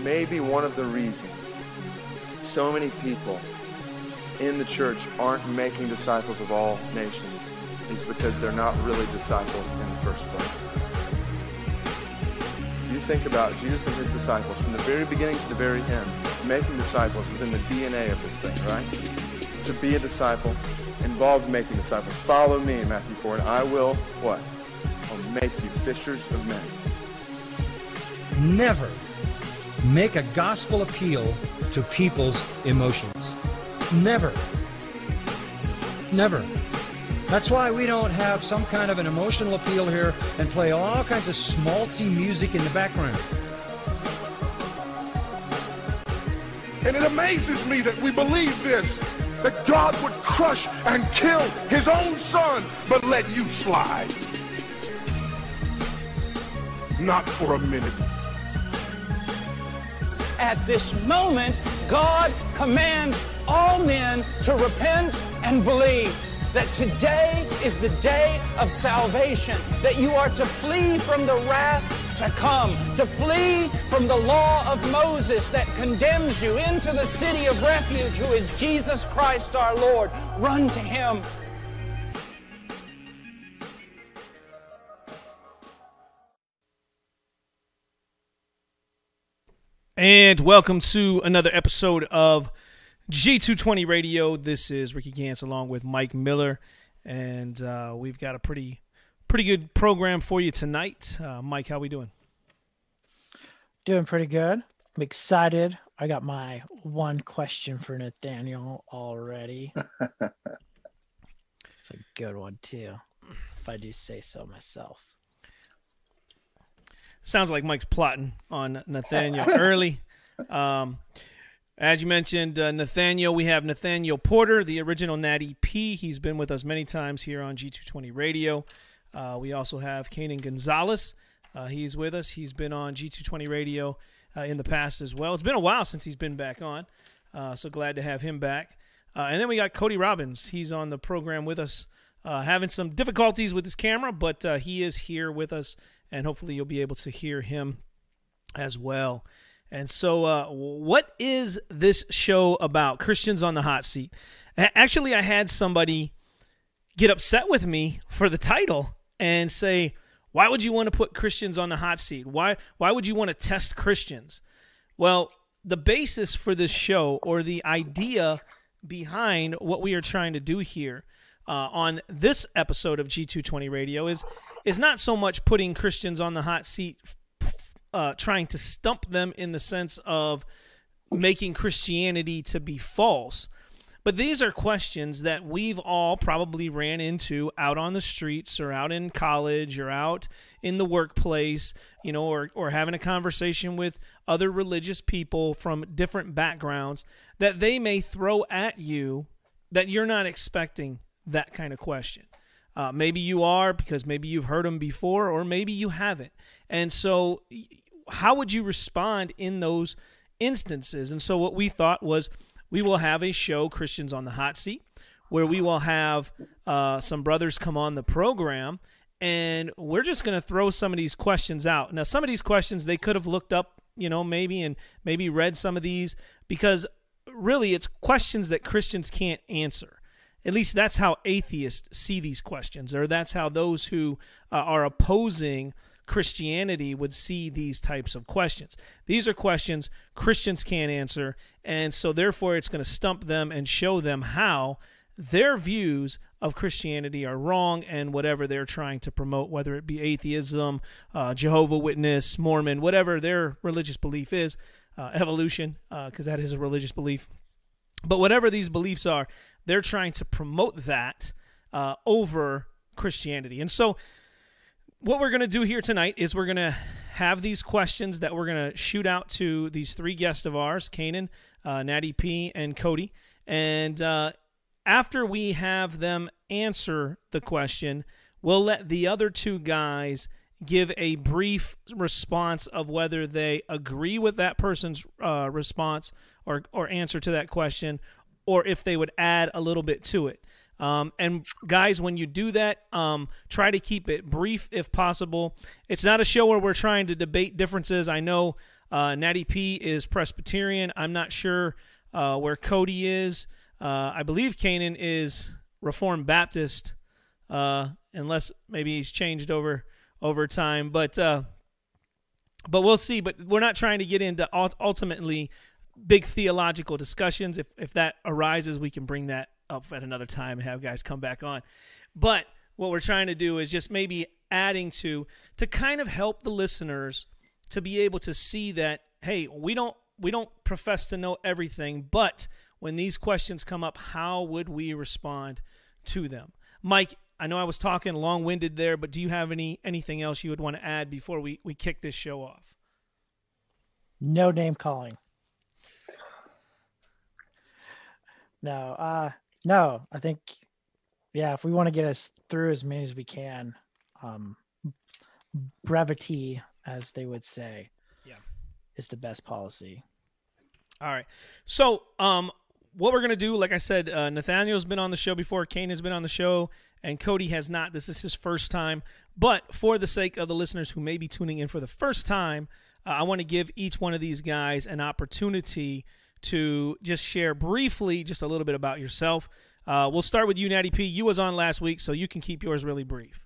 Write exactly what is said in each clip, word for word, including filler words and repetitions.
maybe one of the reasons so many people in the church aren't making disciples of all nations is because they're not really disciples in the first place. You think about Jesus and his disciples from the very beginning to the very end. Making disciples was in the D N A of this thing, right? To be a disciple involved making disciples. Follow me, Matthew four, and I will, what? I'll make you fishers of men. Never make a gospel appeal to people's emotions. Never. Never. That's why we don't have some kind of an emotional appeal here and play all kinds of schmaltzy music in the background. And it amazes me that we believe this, that God would crush and kill his own son, but let you slide. Not for a minute. At this moment, God commands all men to repent and believe that today is the day of salvation, that you are to flee from the wrath to come, to flee from the law of Moses that condemns you into the city of refuge, who is Jesus Christ our Lord. Run to him. And welcome to another episode of G two twenty Radio. This is Ricky Gantz along with Mike Miller, and uh, we've got a pretty pretty good program for you tonight. Uh, Mike, how we doing? Doing pretty good. I'm excited. I got my one question for Nathaniel already. It's a good one, too, if I do say so myself. Sounds like Mike's plotting on Nathaniel early. Um, as you mentioned, uh, Nathaniel, we have Nathaniel Porter, the original Natty P. He's been with us many times here on G two twenty Radio. Uh, we also have Kanan Gonzalez. Uh, he's with us. He's been on G two twenty Radio uh, in the past as well. It's been a while since he's been back on, uh, so glad to have him back. Uh, and then we got Cody Robbins. He's on the program with us, uh, having some difficulties with his camera, but uh, he is here with us, and hopefully you'll be able to hear him as well. And so uh, what is this show about? Christians on the Hot Seat. Actually, I had somebody get upset with me for the title and say, why would you want to put Christians on the hot seat? Why, why would you want to test Christians? Well, the basis for this show, or the idea behind what we are trying to do here uh, on this episode of G two twenty Radio is, is not so much putting Christians on the hot seat, uh, trying to stump them in the sense of making Christianity to be false. But these are questions that we've all probably ran into out on the streets, or out in college, or out in the workplace, you know, or, or having a conversation with other religious people from different backgrounds, that they may throw at you that you're not expecting that kind of question. Uh, maybe you are, because maybe you've heard them before, or maybe you haven't. And so how would you respond in those instances? And so what we thought was, we will have a show, Christians on the Hot Seat, where we will have uh, some brothers come on the program, and we're just going to throw some of these questions out. Now, some of these questions they could have looked up, you know, maybe, and maybe read some of these, because really it's questions that Christians can't answer. At least that's how atheists see these questions, or that's how those who uh, are opposing Christianity would see these types of questions. These are questions Christians can't answer, and so therefore it's going to stump them and show them how their views of Christianity are wrong, and whatever they're trying to promote, whether it be atheism, uh, Jehovah's Witness, Mormon, whatever their religious belief is, uh, evolution, because uh, that is a religious belief. But whatever these beliefs are, they're trying to promote that uh, over Christianity. And so what we're going to do here tonight is we're going to have these questions that we're going to shoot out to these three guests of ours, Kanan, uh, Natty P, and Cody. And uh, after we have them answer the question, we'll let the other two guys give a brief response of whether they agree with that person's uh, response or, or answer to that question, or if they would add a little bit to it. Um, and guys, when you do that, um, try to keep it brief if possible. It's not a show where we're trying to debate differences. I know Uh, Natty P is Presbyterian. I'm not sure uh, where Cody is. Uh, I believe Kanan is Reformed Baptist, uh, unless maybe he's changed over over time. But uh, but we'll see. But we're not trying to get into ultimately big theological discussions. If if that arises, we can bring that up at another time and have guys come back on. But what we're trying to do is just maybe adding to to kind of help the listeners to be able to see that, hey, we don't we don't profess to know everything, but when these questions come up, how would we respond to them? Mike, I know I was talking long-winded there, but do you have any anything else you would want to add before we, we kick this show off? No name calling. No, uh, no, I think, yeah, if we want to get us through as many as we can, um, brevity, as they would say, yeah, is the best policy. All right. So, um, what we're going to do, like I said, uh, Nathaniel's been on the show before, Kanan's been on the show, and Cody has not. This is his first time. But for the sake of the listeners who may be tuning in for the first time, uh, I want to give each one of these guys an opportunity to just share briefly just a little bit about yourself. Uh, we'll start with you, Natty P. You was on last week, so you can keep yours really brief.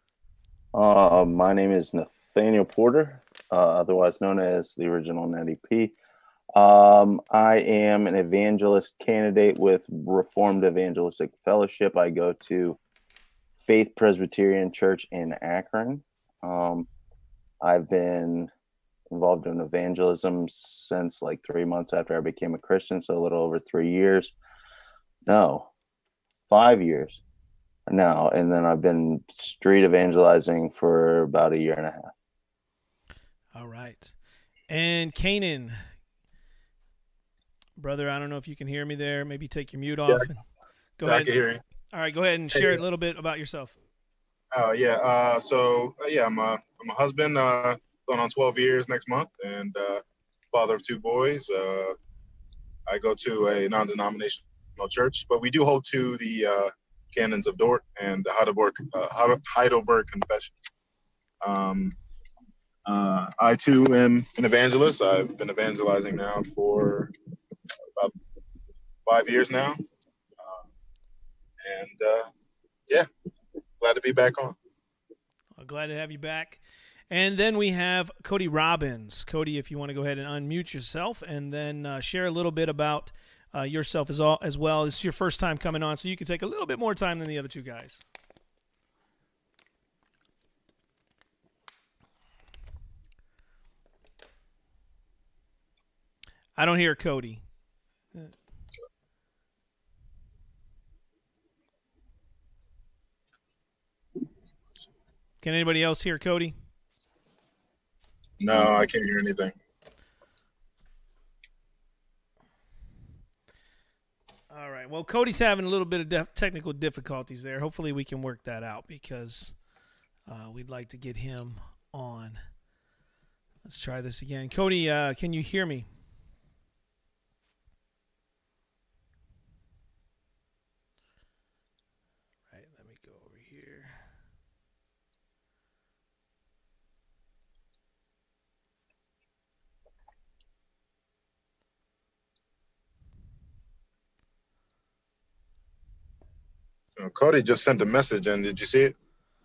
Uh, my name is Nathaniel Porter, uh, otherwise known as the original Natty P. Um, I am an evangelist candidate with Reformed Evangelistic Fellowship. I go to Faith Presbyterian Church in Akron. Um, I've been involved in evangelism since like three months after I became a Christian, so a little over three years. No, five years now. And then I've been street evangelizing for about a year and a half. All right. And Kanan, brother, I don't know if you can hear me there. Maybe take your mute off. Yeah, and go I ahead. can hear you. All right, go ahead and share a little bit about yourself. Oh, uh, yeah. Uh, so, uh, yeah, I'm a, I'm a husband, uh, going on twelve years next month, and uh, father of two boys. Uh, I go to a non-denominational church, but we do hold to the uh, canons of Dort and the Heidelberg, uh, Heidelberg Confession. Um, uh, I, too, am an evangelist. I've been evangelizing now for about five years now. Uh, and, uh, yeah, glad to be back on. Well, glad to have you back. And then we have Cody Robbins. Cody, if you want to go ahead and unmute yourself and then uh, share a little bit about uh, yourself as, all, as well. This is your first time coming on, so you can take a little bit more time than the other two guys. I don't hear Cody. Can anybody else hear Cody? No, I can't hear anything. All right. Well, Cody's having a little bit of def- technical difficulties there. Hopefully we can work that out because uh, we'd like to get him on. Let's try this again. Cody, uh, can you hear me? All right. Let me go over here. Cody just sent a message, and did you see it?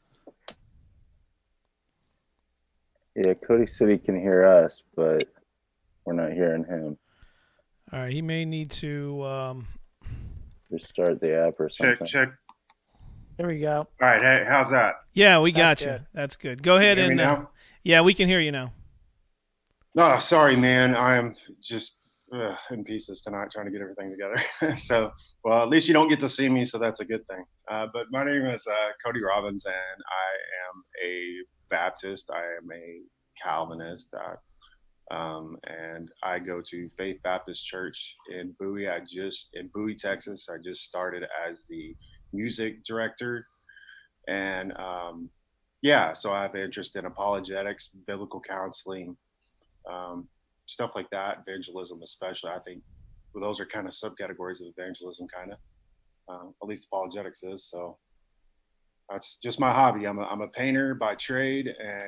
Yeah, Cody said he can hear us, but we're not hearing him. All right, he may need to um... restart the app or something. Check, check. There we go. All right, hey, how's that? Yeah, we got That's you. good. That's good. Go ahead Can you and hear me uh, now? yeah, we can hear you now. No, sorry, man. I am just ugh, in pieces tonight trying to get everything together. So, well, at least you don't get to see me, so that's a good thing. Uh, but my name is uh, Cody Robbins, and I am a Baptist. I am a Calvinist, uh, um, and I go to Faith Baptist Church in Bowie. I just in Bowie, Texas. I just started as the music director, and um, yeah, so I have interest in apologetics, biblical counseling, um, stuff like that, evangelism especially. I think well, those are kind of subcategories of evangelism, kind of. Um, at least apologetics is. So that's just my hobby. I'm a, I'm a painter by trade, and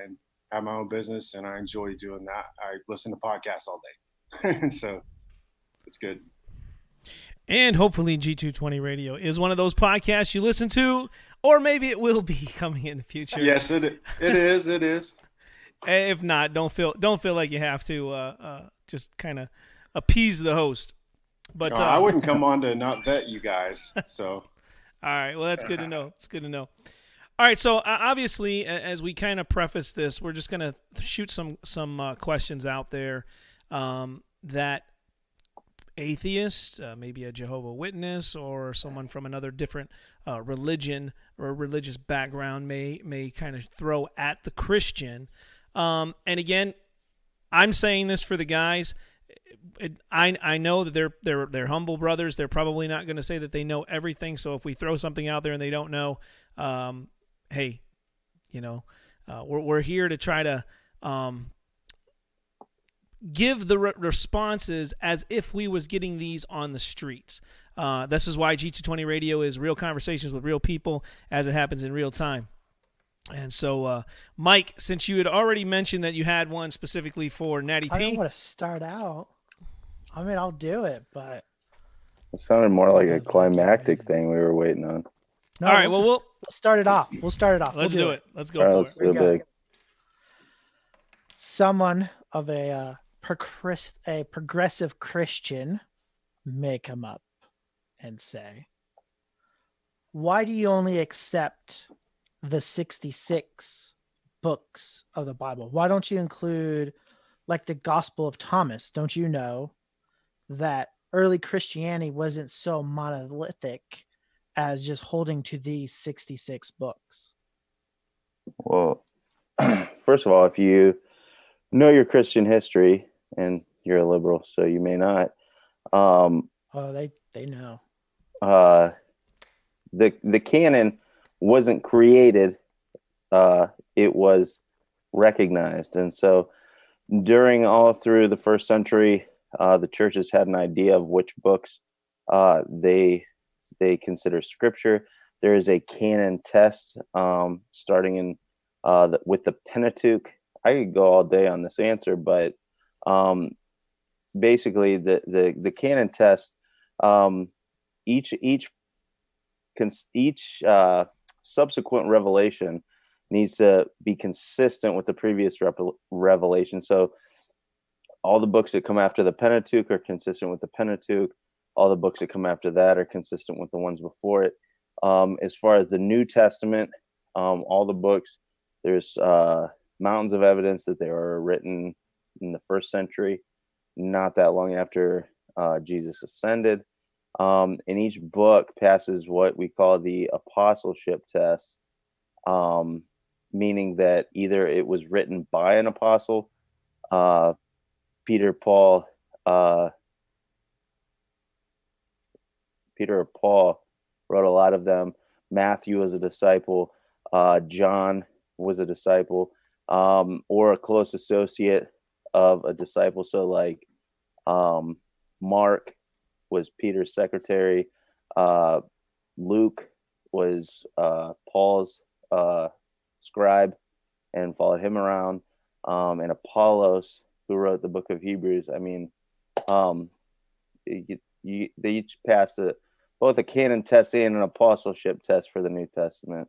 have my own business, and I enjoy doing that. I listen to podcasts all day, so it's good. And hopefully G two twenty Radio is one of those podcasts you listen to, or maybe it will be coming in the future. Yes, it it is. It is. If not, don't feel don't feel like you have to uh, uh, just kind of appease the host. But uh, uh, I wouldn't come on to not vet you guys. So, all right. Well, that's good to know. It's good to know. All right. So uh, obviously, as we kind of preface this, we're just gonna shoot some some uh, questions out there um, that atheist, uh, maybe a Jehovah's Witness, or someone from another different uh, religion or religious background may may kind of throw at the Christian. Um, and again, I'm saying this for the guys. It, I I know that they're they're they're humble brothers. They're probably not going to say that they know everything. So if we throw something out there and they don't know, um, hey, you know, uh, we're we're here to try to um, give the re- responses as if we was getting these on the streets. Uh, this is why G two twenty Radio is real conversations with real people as it happens in real time. And so, uh, Mike, since you had already mentioned that you had one specifically for Natty P. I don't want to start out. I mean, I'll do it, but it sounded more like a climactic thing we were waiting on. No, All right, we'll, well, we'll we'll start it off. We'll start it off. Let's we'll do, do it. it. Let's go All right, for let's it. do it big. Someone of a uh, progress- a progressive Christian may come up and say, "Why do you only accept the sixty-six books of the Bible? Why don't you include like the Gospel of Thomas? Don't you know that early Christianity wasn't so monolithic as just holding to these sixty-six books?" Well, first of all, if you know your Christian history, and you're a liberal, so you may not. Um, oh, they they know. Uh, the the canon wasn't created; uh, it was recognized, and so during all through the first century, uh, the churches had an idea of which books uh, they they consider scripture. There is a canon test um, starting in uh, the, with the Pentateuch. I could go all day on this answer, but um, basically the, the, the canon test, um, each each each uh, subsequent revelation needs to be consistent with the previous rep- revelation. So all the books that come after the Pentateuch are consistent with the Pentateuch. All the books that come after that are consistent with the ones before it. Um, as far as the New Testament, um, all the books, there's uh, mountains of evidence that they were written in the first century, not that long after uh, Jesus ascended. Um, and each book passes what we call the apostleship test, um, meaning that either it was written by an apostle, uh, Peter, Paul, uh, Peter or Paul wrote a lot of them. Matthew was a disciple. Uh, John was a disciple, um, or a close associate of a disciple. So like um, Mark was Peter's secretary. Uh, Luke was uh, Paul's uh, scribe and followed him around. Um, and Apollos, who wrote the book of Hebrews. I mean, um, you, you, they each pass a, both a canon test and an apostleship test for the New Testament.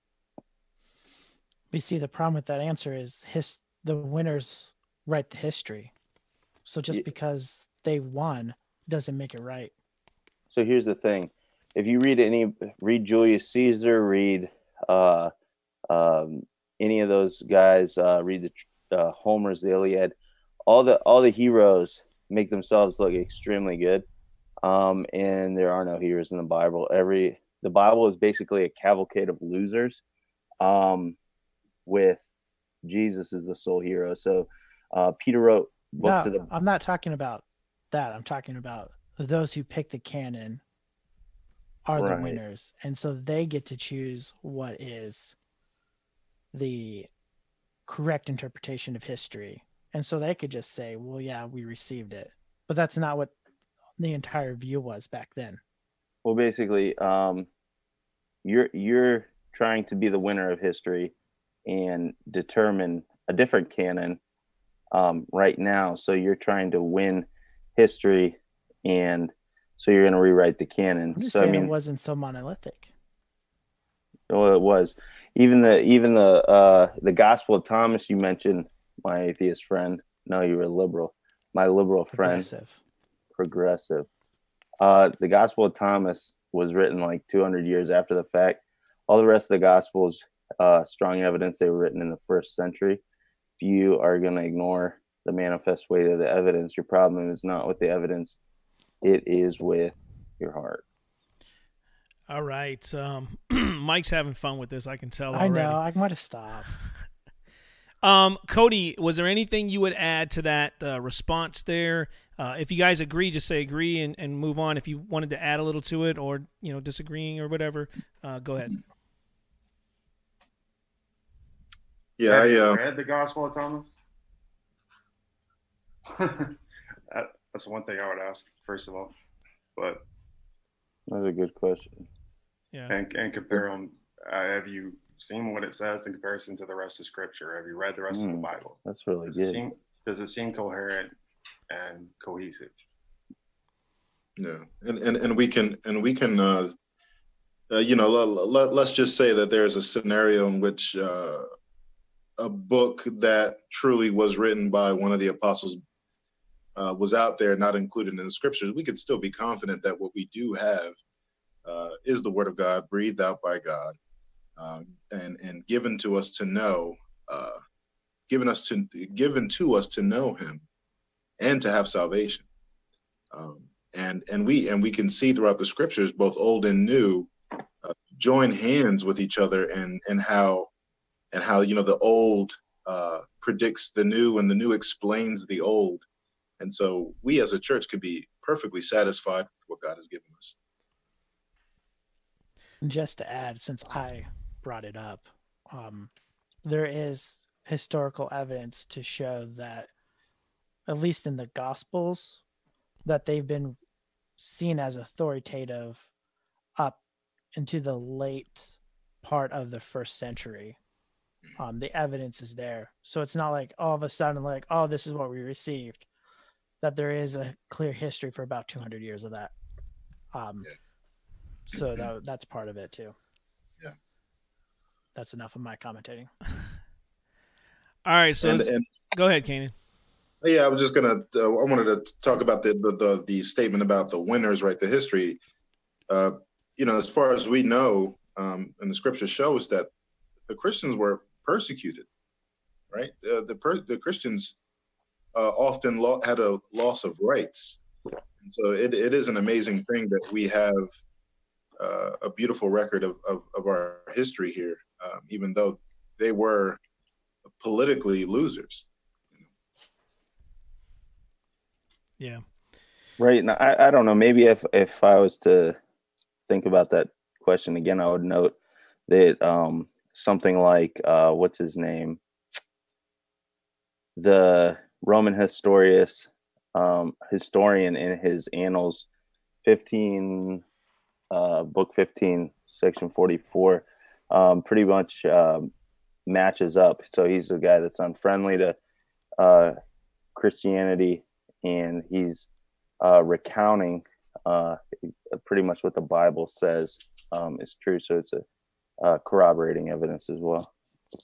We see the problem with that answer is his the winners write the history. So just Yeah. because they won doesn't make it right. So here's the thing: if you read any, read Julius Caesar, read uh, um, any of those guys, uh, read the uh, Homer's the Iliad. All the all the heroes make themselves look extremely good, um, and there are no heroes in the Bible. Every the Bible is basically a cavalcade of losers, um, with Jesus as the sole hero. So uh, Peter wrote books No, of the. I'm not talking about that. I'm talking about those who pick the canon are the Right. winners, and so they get to choose what is the correct interpretation of history. And so they could just say, well, yeah, we received it. But that's not what the entire view was back then. Well, basically, um, you're you're trying to be the winner of history and determine a a different canon um, right now. So you're trying to win history, and so you're going to rewrite the canon. I'm just So saying I mean, it wasn't so monolithic. well, it was even the even the uh, the Gospel of Thomas you mentioned. My atheist friend. No, you were liberal. My liberal friend. Progressive. Progressive. Uh, the Gospel of Thomas was written like two hundred years after the fact. All the rest of the Gospels, uh, strong evidence they were written in the first century. If you are going to ignore the manifest weight of the evidence, your problem is not with the evidence. It is with your heart. All right. Um, Mike's having fun with this. I can tell already. I know. I might have stopped. Um, Cody, was there anything you would add to that uh, response there? Uh, if you guys agree, just say agree and, and move on. If you wanted to add a little to it, or you know, disagreeing or whatever, uh, go ahead. Yeah, Have I you uh, read the Gospel of Thomas? that, that's one thing I would ask first of all, but That's a good question. Yeah. and and compare them. Uh, have you seen what it says in comparison to the rest of Scripture? Have you read the rest of the Mm, Bible? That's really Does it good. seem does it seem coherent and cohesive? yeah, and, and and we can and we can uh, uh, you know let, let, let's just say that there's a scenario in which uh, a book that truly was written by one of the apostles uh, was out there, not included in the scriptures. We could still be confident that what we do have uh, is the word of God, breathed out by God, um, and and given to us to know, uh, given us to given to us to know Him, and to have salvation. Um, and and we and we can see throughout the scriptures, both old and new, uh, join hands with each other, and and how and how you know the old uh, predicts the new, and the new explains the old. And so we as a church could be perfectly satisfied with what God has given us. Just to add, since I brought it up, um, there is historical evidence to show that, at least in the Gospels, that they've been seen as authoritative up into the late part of the first century. Um, the evidence is there. So it's not like all of a sudden, like, oh, this is what we received. That there is a clear history for about two hundred years of that. Um, Yeah. So that, that's part of it too. Yeah. That's enough of my commentating. All right. So And, let's- and go ahead, Kanan. yeah, I was just gonna. Uh, I wanted to talk about the, the the the statement about the winners, right? The history. Uh, you know, as far as we know, um, and the scripture shows that the Christians were persecuted, right? Uh, the per- the Christians uh, often lo- had a loss of rights, and so it, it is an amazing thing that we have uh, a beautiful record of, of of our history here, um, even though they were politically losers. Yeah. Right. And I, I don't know. Maybe if, if I was to think about that question again, I would note that um, something like, uh, what's his name? The Roman historius, um, historian in his Annals fifteen, uh, book fifteen, section forty-four, um, pretty much uh, matches up. So he's a guy that's unfriendly to uh, Christianity, and he's uh, recounting uh, pretty much what the Bible says um, is true. So it's a uh, corroborating evidence as well.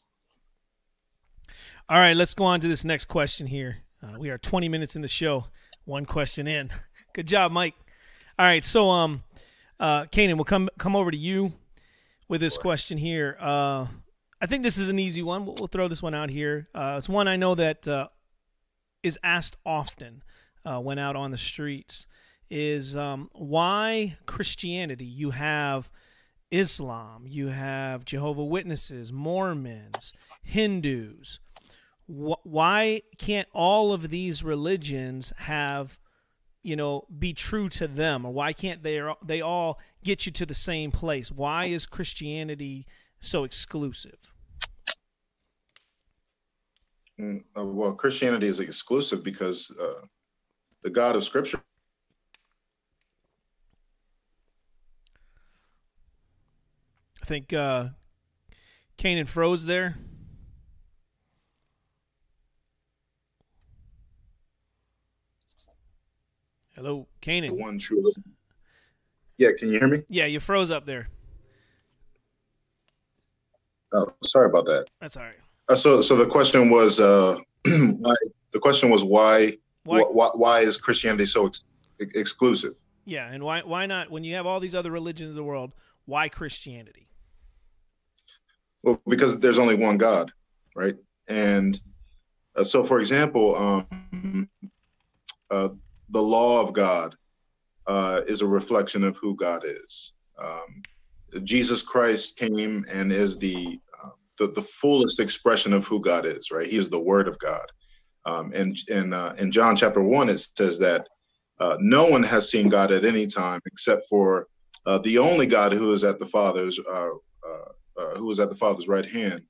All right, let's go on to this next question here. Uh, we are twenty minutes in the show, one question in. Good job, Mike. All right, so um, uh, Kanan, we'll come come over to you with this question here. Uh, I think this is an easy one. We'll, we'll throw this one out here. Uh, it's one I know that uh, is asked often uh, when out on the streets. Is um, why Christianity? You have Islam, you have Jehovah's Witnesses, Mormons, Hindus. Why can't all of these religions have, you know, be true to them? Or why can't they they all get you to the same place? Why is Christianity so exclusive? Mm, uh, well, Christianity is exclusive because uh, the God of Scripture. I think uh, Kanan froze there. Hello, Kanan. The one true. Yeah, can you hear me? Yeah, you froze up there. Oh, sorry about that. That's all right. Uh, so, so the question was, uh, why, the question was why, Why- wh- why, why is Christianity so ex- exclusive? Yeah, and why why not when you have all these other religions in the world? Why Christianity? Well, because there's only one God, right? And uh, so, for example, um, uh, the law of God uh, is a reflection of who God is. Um, Jesus Christ came and is the, uh, the the fullest expression of who God is, right? He is the Word of God. Um, and and uh, in John chapter one, it says that uh, no one has seen God at any time except for uh, the only God who is at the Father's uh, uh, uh, who is at the Father's right hand,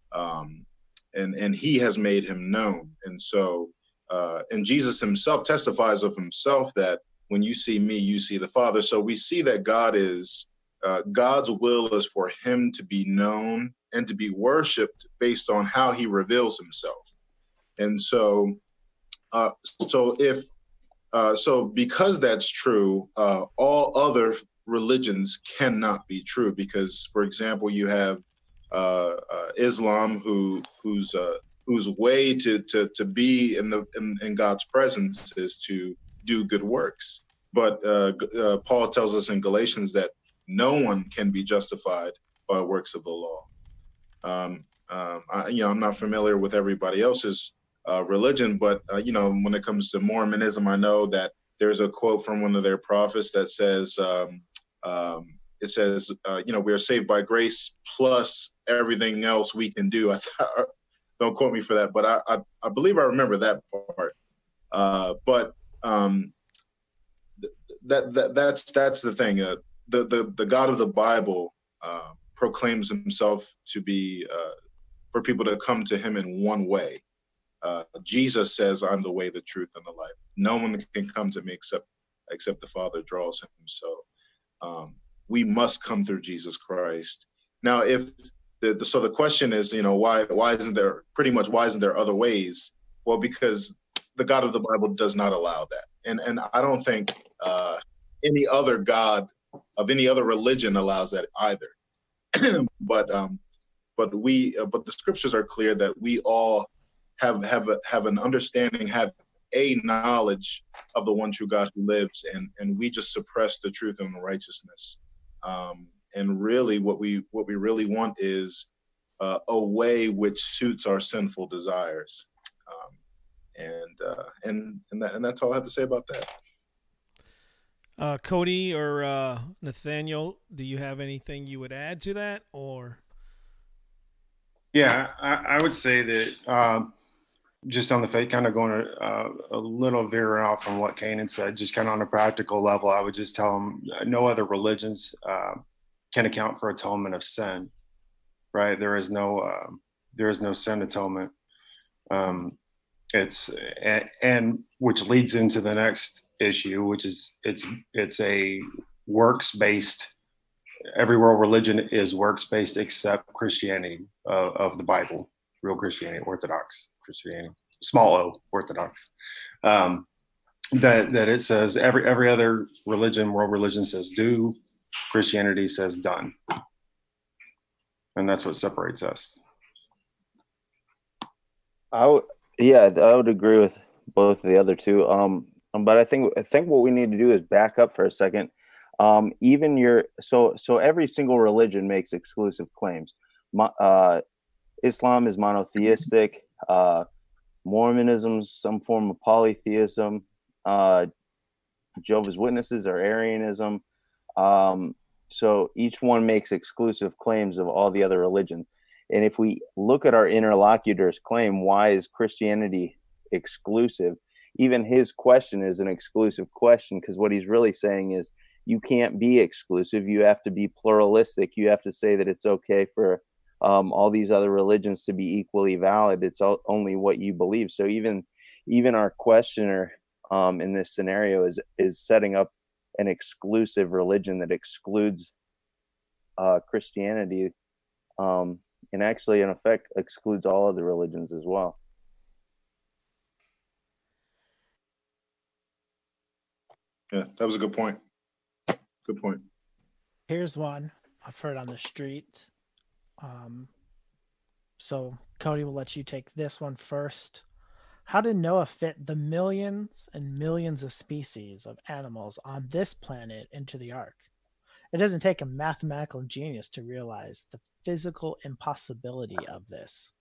um, and and He has made Him known. And so, uh, and Jesus Himself testifies of Himself that when you see me, you see the Father. So we see that God is uh, God's will is for Him to be known and to be worshipped based on how He reveals Himself. And so, uh, so if uh, so, because that's true, uh, all other religions cannot be true. Because, for example, you have uh, uh, Islam, who whose uh, whose way to to to be in the in, in God's presence is to do good works. But uh, uh, Paul tells us in Galatians that no one can be justified by works of the law. Um, um, I, you know, I'm not familiar with everybody else's uh, religion, but uh, you know, when it comes to Mormonism, I know that there's a quote from one of their prophets that says, um, um, "It says, uh, you know, we are saved by grace plus everything else we can do." I th- don't quote me for that, but I, I, I believe I remember that part. Uh, but um, th- that that that's that's the thing. Uh, the the the God of the Bible uh, proclaims Himself to be uh, for people to come to Him in one way. Uh, Jesus says, "I'm the way, the truth, and the life. No one can come to me except except the Father draws him." So um, we must come through Jesus Christ. Now, if the, the so the question is, you know, why why isn't there pretty much why isn't there other ways? Well, because the God of the Bible does not allow that, and and I don't think uh, any other God of any other religion allows that either. but um, but we uh, but the scriptures are clear that we all have have a, have an understanding, have a knowledge of the one true God who lives, and and we just suppress the truth and the righteousness. Um, and really, what we what we really want is uh, a way which suits our sinful desires. Um, and uh, and and that, and that's all I have to say about that. Uh, Cody or uh, Nathaniel, do you have anything you would add to that, or? Yeah, I, I would say that um, just on the faith, kind of going uh, a little veering off from what Kanan said, just kind of on a practical level, I would just tell them no other religions uh, can account for atonement of sin, right? There is no uh, there is no sin atonement. Um, it's and, and which leads into the next issue, which is it's it's a works based. Every world religion is works based except Christianity uh, of the Bible, real Christianity, Orthodox Christianity, small O, Orthodox. Um, that that it says every every other religion, world religion says do, Christianity says done, and that's what separates us. I would, yeah, I would agree with both of the other two. Um, but I think I think what we need to do is back up for a second. Um, even your so so every single religion makes exclusive claims. Mo, uh, Islam is monotheistic. Uh, Mormonism, some form of polytheism. Uh, Jehovah's Witnesses are Arianism. Um, so each one makes exclusive claims of all the other religions. And if we look at our interlocutor's claim, why is Christianity exclusive? Even his question is an exclusive question, because what he's really saying is you can't be exclusive. You have to be pluralistic. You have to say that it's okay for um, all these other religions to be equally valid. It's all, only what you believe. So even even our questioner um, in this scenario is is setting up an exclusive religion that excludes uh, Christianity, um, and actually, in effect, excludes all other religions as well. Yeah, that was a good point. Good point. Here's one I've heard on the street. Um, so Cody, will let you take this one first. How did Noah fit the millions and millions of species of animals on this planet into the ark? It doesn't take a mathematical genius to realize the physical impossibility of this.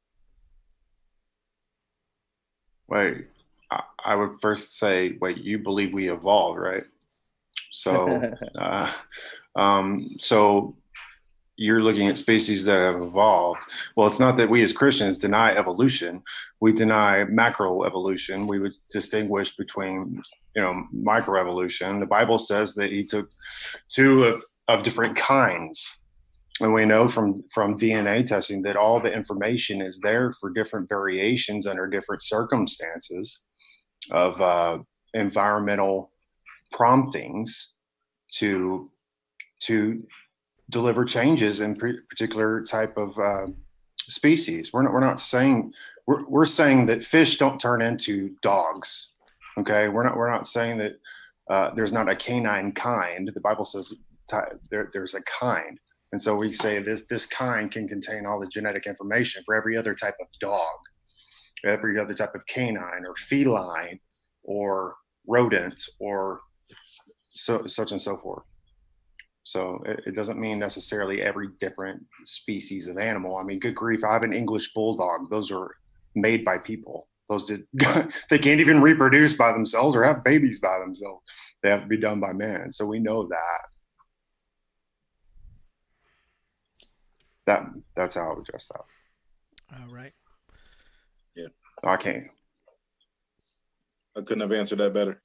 Wait, I, I would first say, wait, you believe we evolved, right? So, uh, um, so you're looking at species that have evolved. Well, it's not that we as Christians deny evolution. We deny macroevolution. We would distinguish between, you know, microevolution. The Bible says that he took two of, of different kinds. And we know from, from D N A testing that all the information is there for different variations under different circumstances of uh, environmental promptings to, to deliver changes in particular type of uh, species. We're not, we're not saying, we're, we're saying that fish don't turn into dogs. Okay. We're not, we're not saying that uh, there's not a canine kind. The Bible says there, there's a kind. And so we say this, this kind can contain all the genetic information for every other type of dog, every other type of canine or feline or rodent or so, such and so forth. So it, it doesn't mean necessarily every different species of animal. I mean, good grief, I have an English bulldog. Those are made by people. Those did, they can't even reproduce by themselves or have babies by themselves. They have to be done by man. So we know that. That that's how I would address that. All right. Yeah. I can't. I couldn't have answered that better.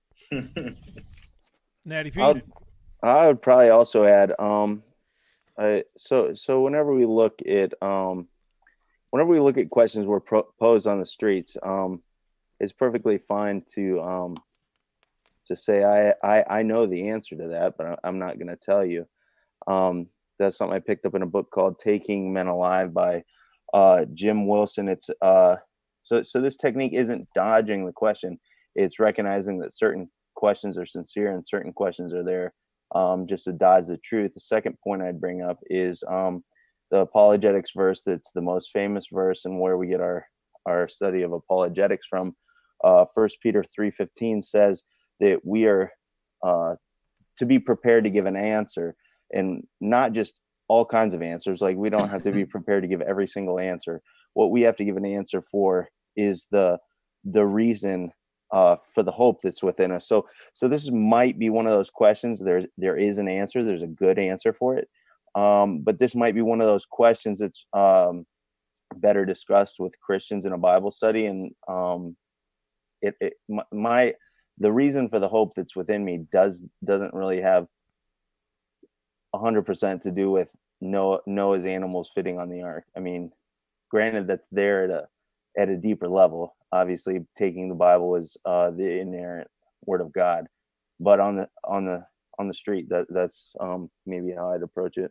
Natty P. I'll, I would probably also add, um, I, so so whenever we look at um, whenever we look at questions were pro- posed on the streets, um, it's perfectly fine to um, to say I, I I know the answer to that, but I'm not going to tell you. Um, that's something I picked up in a book called Taking Men Alive by uh, Jim Wilson. It's uh, so so this technique isn't dodging the question; it's recognizing that certain questions are sincere and certain questions are there um, just to dodge the truth. The second point I'd bring up is um, the apologetics verse. That's the most famous verse and where we get our our study of apologetics from. Uh, First Peter three fifteen says that we are uh, to be prepared to give an answer. And not just all kinds of answers. Like we don't have to be prepared to give every single answer. What we have to give an answer for is the the reason uh, for the hope that's within us. So so this might be one of those questions. There's there is an answer. There's a good answer for it. Um, but this might be one of those questions that's um, better discussed with Christians in a Bible study. And um, it, it my, my the reason for the hope that's within me does doesn't really have one hundred percent to do with Noah, Noah's animals fitting on the ark. I mean, granted, that's there at a at a deeper level. Obviously, taking the Bible is uh, the inerrant word of God, but on the on the on the street, that that's um, maybe how I'd approach it.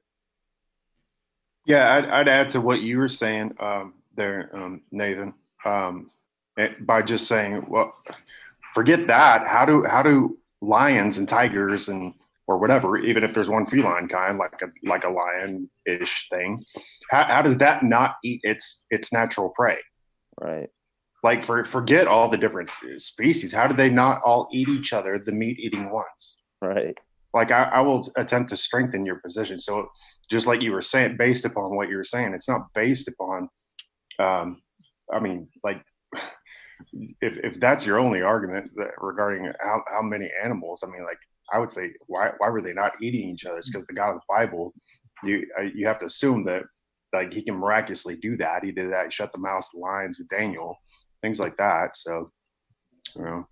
Yeah, I'd, I'd add to what you were saying um, there, um, Nathan, um, by just saying, well, forget that. How do how do lions and tigers and or whatever, even if there's one feline kind, like a like a lion-ish thing, how, how does that not eat its its natural prey? Right. Like for forget all the different species. How do they not all eat each other, the meat-eating ones? Right. Like I, I will attempt to strengthen your position. So just like you were saying, based upon what you were saying, it's not based upon, um, I mean, like if if that's your only argument that regarding how, how many animals, I mean, like, I would say, why why were they not eating each other? It's because the God of the Bible, you uh, you have to assume that like he can miraculously do that. He did that. He shut the mouths of the lions with Daniel, things like that. So, you know.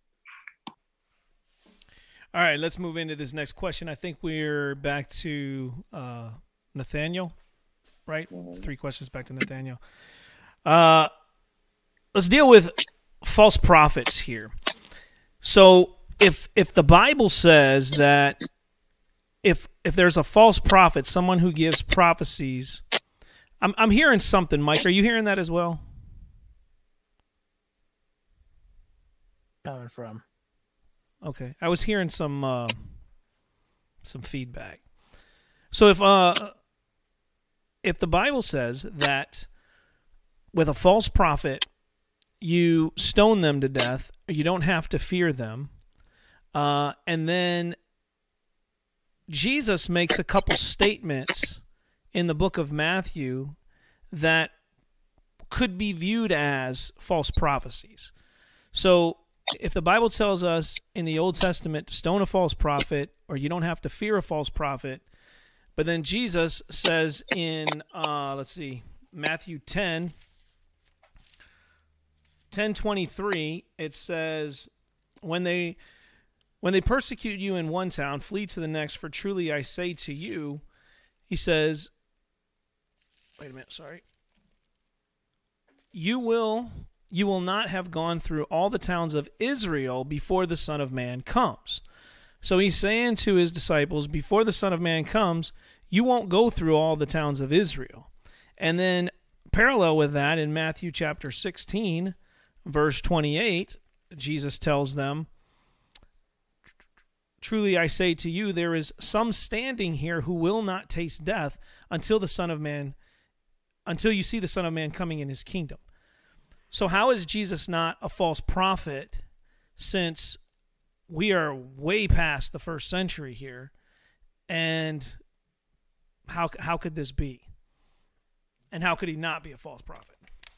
All right, let's move into this next question. I think we're back to uh, Nathaniel, right? Three questions back to Nathaniel. Uh, let's deal with false prophets here. So. If if the Bible says that if if there's a false prophet, someone who gives prophecies, I'm I'm hearing something, Mike. Are you hearing that as well? Coming from Okay. I was hearing some uh, some feedback. So if uh if the Bible says that with a false prophet you stone them to death, you don't have to fear them, uh, and then Jesus makes a couple statements in the book of Matthew that could be viewed as false prophecies. So if the Bible tells us in the Old Testament to stone a false prophet, or you don't have to fear a false prophet, but then Jesus says in, uh, let's see, Matthew ten, ten twenty-three, it says, when they when they persecute you in one town, flee to the next, for truly I say to you, he says, wait a minute, sorry. You will you will not have gone through all the towns of Israel before the Son of Man comes. So he's saying to his disciples, before the Son of Man comes, you won't go through all the towns of Israel. And then parallel with that, in Matthew chapter sixteen, verse twenty-eight, Jesus tells them, truly I say to you, there is some standing here who will not taste death until the Son of Man, until you see the Son of Man coming in his kingdom. So how is Jesus not a false prophet, since we are way past the first century here? And how how could this be? And how could he not be a false prophet?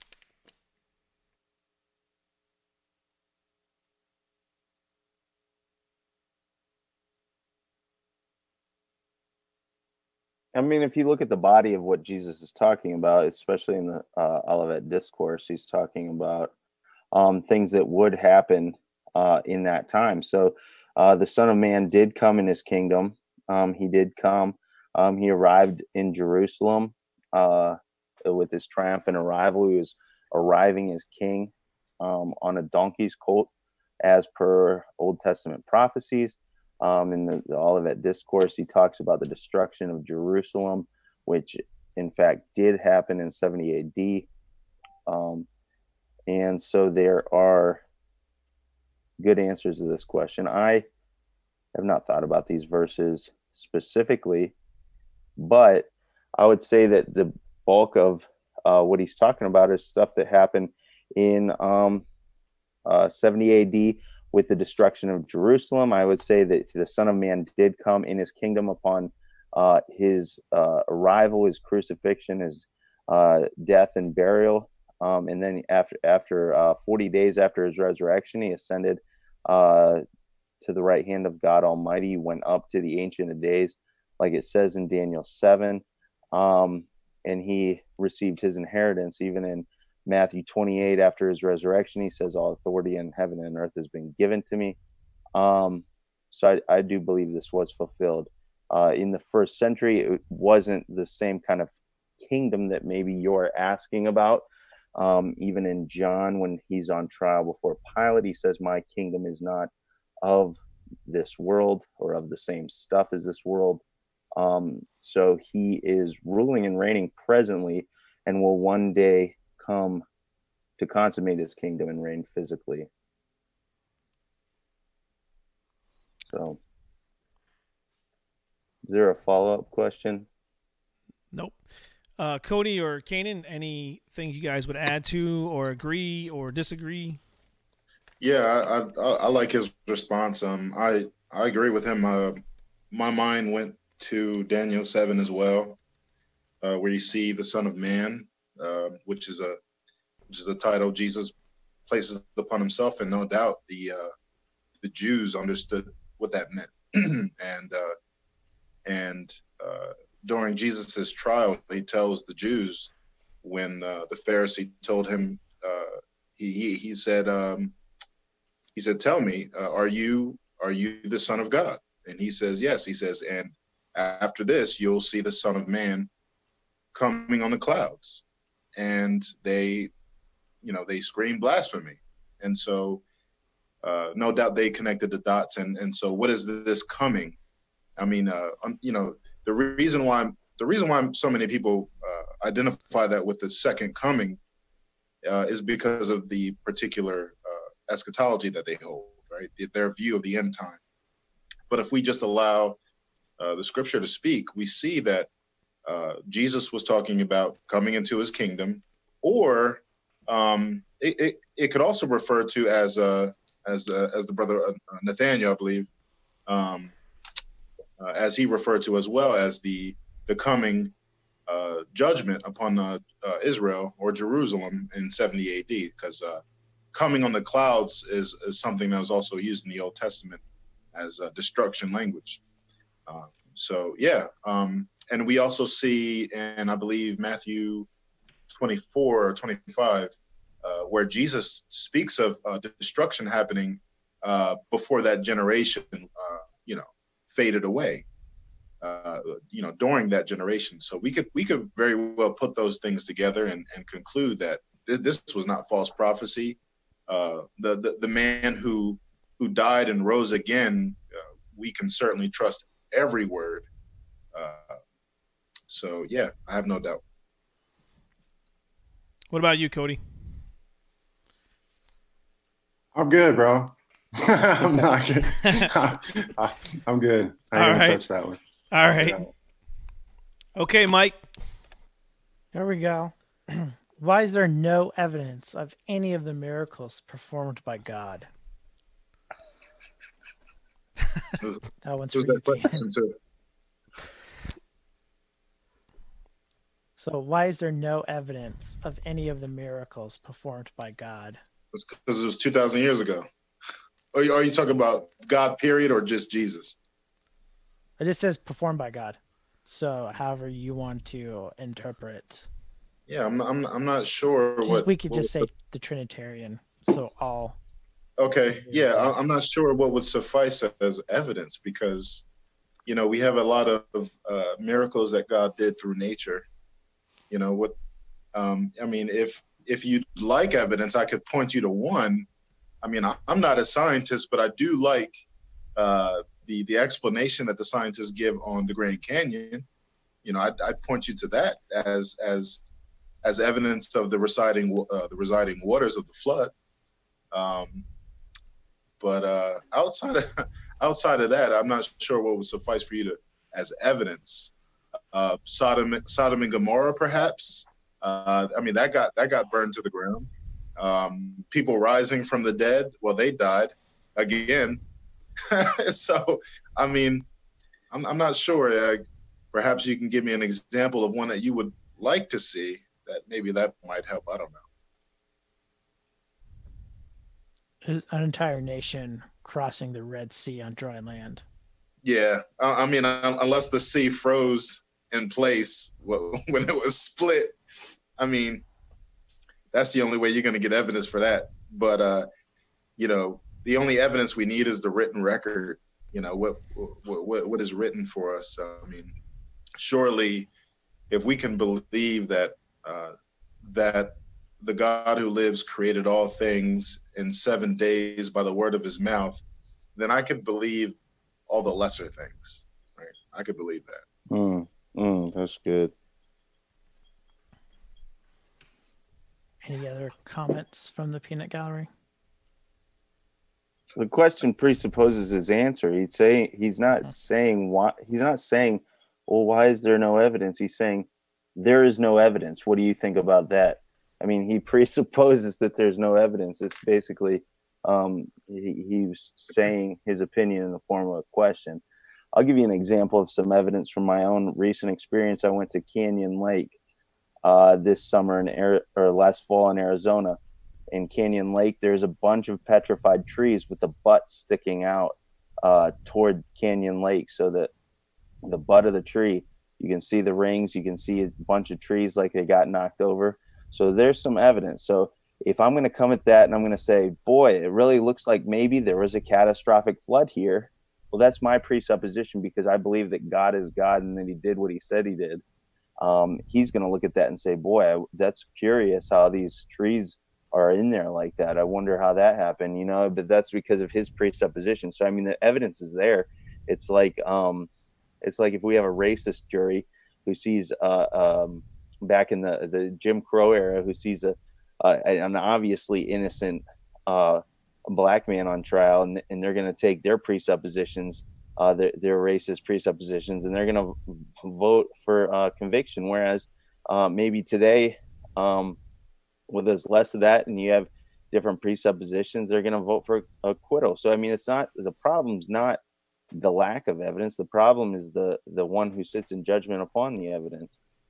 I mean, if you look at the body of what Jesus is talking about, especially in the uh, Olivet Discourse, he's talking about um, things that would happen uh, in that time. So uh, the Son of Man did come in his kingdom. Um, he did come. Um, he arrived in Jerusalem uh, with his triumphant arrival. He was arriving as king um, on a donkey's colt, as per Old Testament prophecies. Um, in the, the Olivet Discourse, he talks about the destruction of Jerusalem, which in fact did happen in seventy A D. Um, and so there are good answers to this question. I have not thought about these verses specifically, but I would say that the bulk of uh, what he's talking about is stuff that happened in um, uh, seventy A D with the destruction of Jerusalem. I would say that the Son of Man did come in his kingdom upon uh, his uh, arrival, his crucifixion, his uh, death and burial. Um, and then after after uh, forty days after his resurrection, he ascended uh, to the right hand of God Almighty. He went up to the Ancient of Days, like it says in Daniel seven. Um, and he received his inheritance. Even in Matthew twenty-eight, after his resurrection, he says, all authority in heaven and earth has been given to me. Um, so I, I do believe this was fulfilled. Uh, in the first century, it wasn't the same kind of kingdom that maybe you're asking about. Um, even in John, when he's on trial before Pilate, he says, my kingdom is not of this world or of the same stuff as this world. Um, so he is ruling and reigning presently and will one day come to consummate his kingdom and reign physically. So, is there a follow-up question? Nope. Uh, Cody or Kanan, anything you guys would add to or agree or disagree? Yeah, I, I, I like his response. Um, I I agree with him. Uh, my mind went to Daniel seven as well, uh, where you see the Son of Man, uh, which is a which is a title Jesus places upon himself, and no doubt the uh, the Jews understood what that meant, and uh, and uh, during Jesus's trial, he tells the Jews when uh, the Pharisee told him, uh, he, he he said um, he said, "Tell me, uh, are you are you the Son of God?" And he says, "Yes." He says, "And after this, you'll see the Son of Man coming on the clouds." And they, you know, they scream blasphemy. And so, uh, no doubt they connected the dots. And and so, what is this coming? I mean, uh, um, you know, the reason why the reason why so many people uh, identify that with the second coming uh, is because of the particular uh, eschatology that they hold, right? Their view of the end time. But if we just allow uh, the scripture to speak, we see that uh, Jesus was talking about coming into his kingdom, or um, it, it, it could also refer to as uh, as uh, as the brother uh, Nathaniel, I believe, um, uh, as he referred to as well as the the coming uh, judgment upon uh, uh, Israel or Jerusalem in seventy A D, because uh, coming on the clouds is, is something that was also used in the Old Testament as a destruction language. Uh, so yeah, um, and we also see in, I believe, Matthew twenty-four or twenty-five, uh, where Jesus speaks of uh, destruction happening uh, before that generation, uh, you know, faded away, uh, you know, during that generation. So we could we could very well put those things together and, and conclude that th- this was not false prophecy. Uh, the, the the man who who died and rose again, uh, we can certainly trust every word. Uh, so yeah, I have no doubt. What about you, Cody? I'm good, bro. I'm not good. I, I'm good. I All didn't right. touch that one. All right. Yeah. Okay, Mike. There we go. Why is there no evidence of any of the miracles performed by God? That one's for Who's you, that question Ken. to? So why is there no evidence of any of the miracles performed by God? It's because it was two thousand years ago. Are you, are you talking about God, period, or just Jesus? It just says performed by God. So however you want to interpret. Yeah, I'm I'm I'm not sure Just- what we could what just would say the Trinitarian. So all. Okay, yeah, I- I'm not sure what would suffice as evidence, because, you know, we have a lot of uh, miracles that God did through nature. You know what? Um, I mean, if if you'd like evidence, I could point you to one. I mean, I, I'm not a scientist, but I do like uh, the the explanation that the scientists give on the Grand Canyon. You know, I'd, I'd point you to that as as as evidence of the residing uh, the residing waters of the flood. Um, But uh, outside of outside of that, I'm not sure what would suffice for you to as evidence. Uh, Sodom, Sodom and Gomorrah, perhaps. Uh, I mean, that got that got burned to the ground. Um, people rising from the dead, well, they died again. So, I mean, I'm I'm not sure. Uh, perhaps you can give me an example of one that you would like to see. That maybe that might help. I don't know. Is an entire nation crossing the Red Sea on dry land. Yeah, I, I mean, un- unless the sea froze in place wh- when it was split, I mean, that's the only way you're going to get evidence for that. But uh, you know, the only evidence we need is the written record. You know, what what what is written for us. I mean, surely, if we can believe that uh, that the God who lives created all things in seven days by the word of his mouth, then I could believe all the lesser things, right? I could believe that. Mm, mm, that's good. Any other comments from the peanut gallery? The question presupposes his answer. He'd say he's not saying why. He's not saying, "Well, why is there no evidence?" He's saying, "There is no evidence. What do you think about that?" I mean, he presupposes that there's no evidence. It's basically um, he, he's saying his opinion in the form of a question. I'll give you an example of some evidence from my own recent experience. I went to Canyon Lake uh, this summer in Air, or last fall in Arizona. In Canyon Lake, there's a bunch of petrified trees with the butts sticking out uh, toward Canyon Lake, so that the butt of the tree, you can see the rings, you can see a bunch of trees like they got knocked over. So there's some evidence. So if I'm going to come at that and I'm going to say, boy, it really looks like maybe there was a catastrophic flood here. Well, that's my presupposition, because I believe that God is God and that he did what he said he did. Um, he's going to look at that and say, boy, I, that's curious how these trees are in there like that. I wonder how that happened, you know, but that's because of his presupposition. So, I mean, the evidence is there. It's like, um, it's like if we have a racist jury who sees, uh, um, back in the, the Jim Crow era, who sees a, uh, an obviously innocent, uh, a black man on trial, and, and they're going to take their presuppositions, uh, their, their racist presuppositions, and they're going to vote for uh, conviction. Whereas uh, maybe today, um, where there's less of that and you have different presuppositions, they're going to vote for acquittal. So, I mean, it's not, the problem's not the lack of evidence. The problem is the, the one who sits in judgment upon the evidence.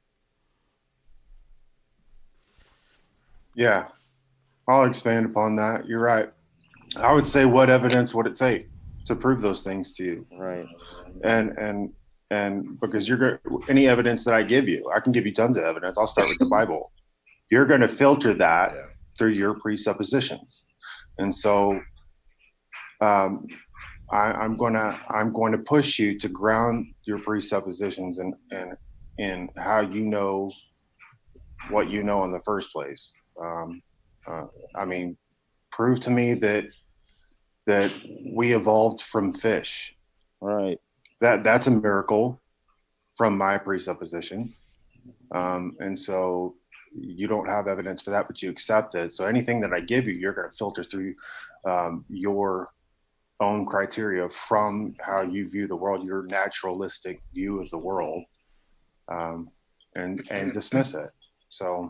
Yeah, I'll expand upon that. You're right. I would say, what evidence would it take to prove those things to you? Right. And, and, and because you're going to, any evidence that I give you, I can give you tons of evidence. I'll start with the Bible. You're going to filter that yeah. through your presuppositions. And so um, I, I'm going to, I'm going to push you to ground your presuppositions and, and, and how you know what you know in the first place. Um, uh, I mean, prove to me that that we evolved from fish. Right. That that's a miracle from my presupposition. Um, and so you don't have evidence for that, but you accept it. So anything that I give you, you're going to filter through um, your own criteria from how you view the world, your naturalistic view of the world, um, and and dismiss it. So.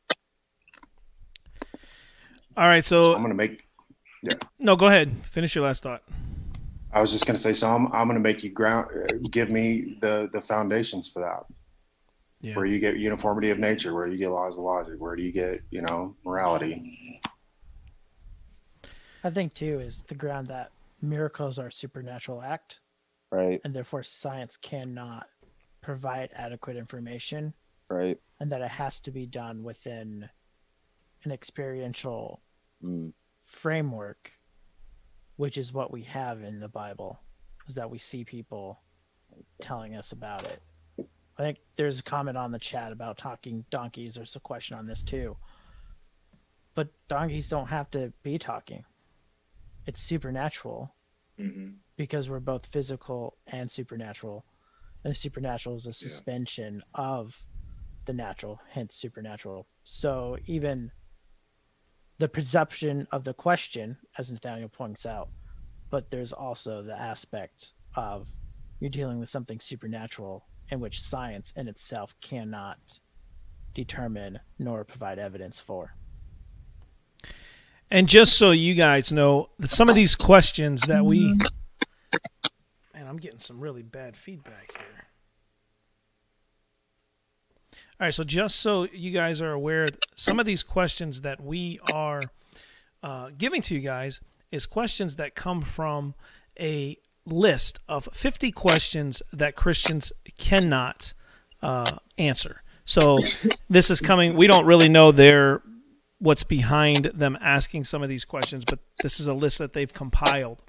All right, so, so I'm going to make, yeah. No, go ahead. Finish your last thought. I was just going to say, so I'm, I'm going to make you ground, give me the, the foundations for that. Yeah. Where you get uniformity of nature, where you get laws of logic, where do you get, you know, morality? I think too is the ground that miracles are a supernatural act. Right. And therefore science cannot provide adequate information. Right. And that it has to be done within an experiential mm. framework, which is what we have in the Bible, is that we see people telling us about it. I think there's a comment on the chat about talking donkeys. There's a question on this too. But donkeys don't have to be talking. It's supernatural mm-hmm. because we're both physical and supernatural. And the supernatural is a suspension yeah. of the natural, hence supernatural. So even the perception of the question, as Nathaniel points out, but there's also the aspect of you're dealing with something supernatural in which science in itself cannot determine nor provide evidence for. And just so you guys know, some of these questions that we... Man, I'm getting some really bad feedback here. All right, so just so you guys are aware, some of these questions that we are uh, giving to you guys is questions that come from a list of fifty questions that Christians cannot uh, answer. So this is coming, we don't really know their what's behind them asking some of these questions, but this is a list that they've compiled.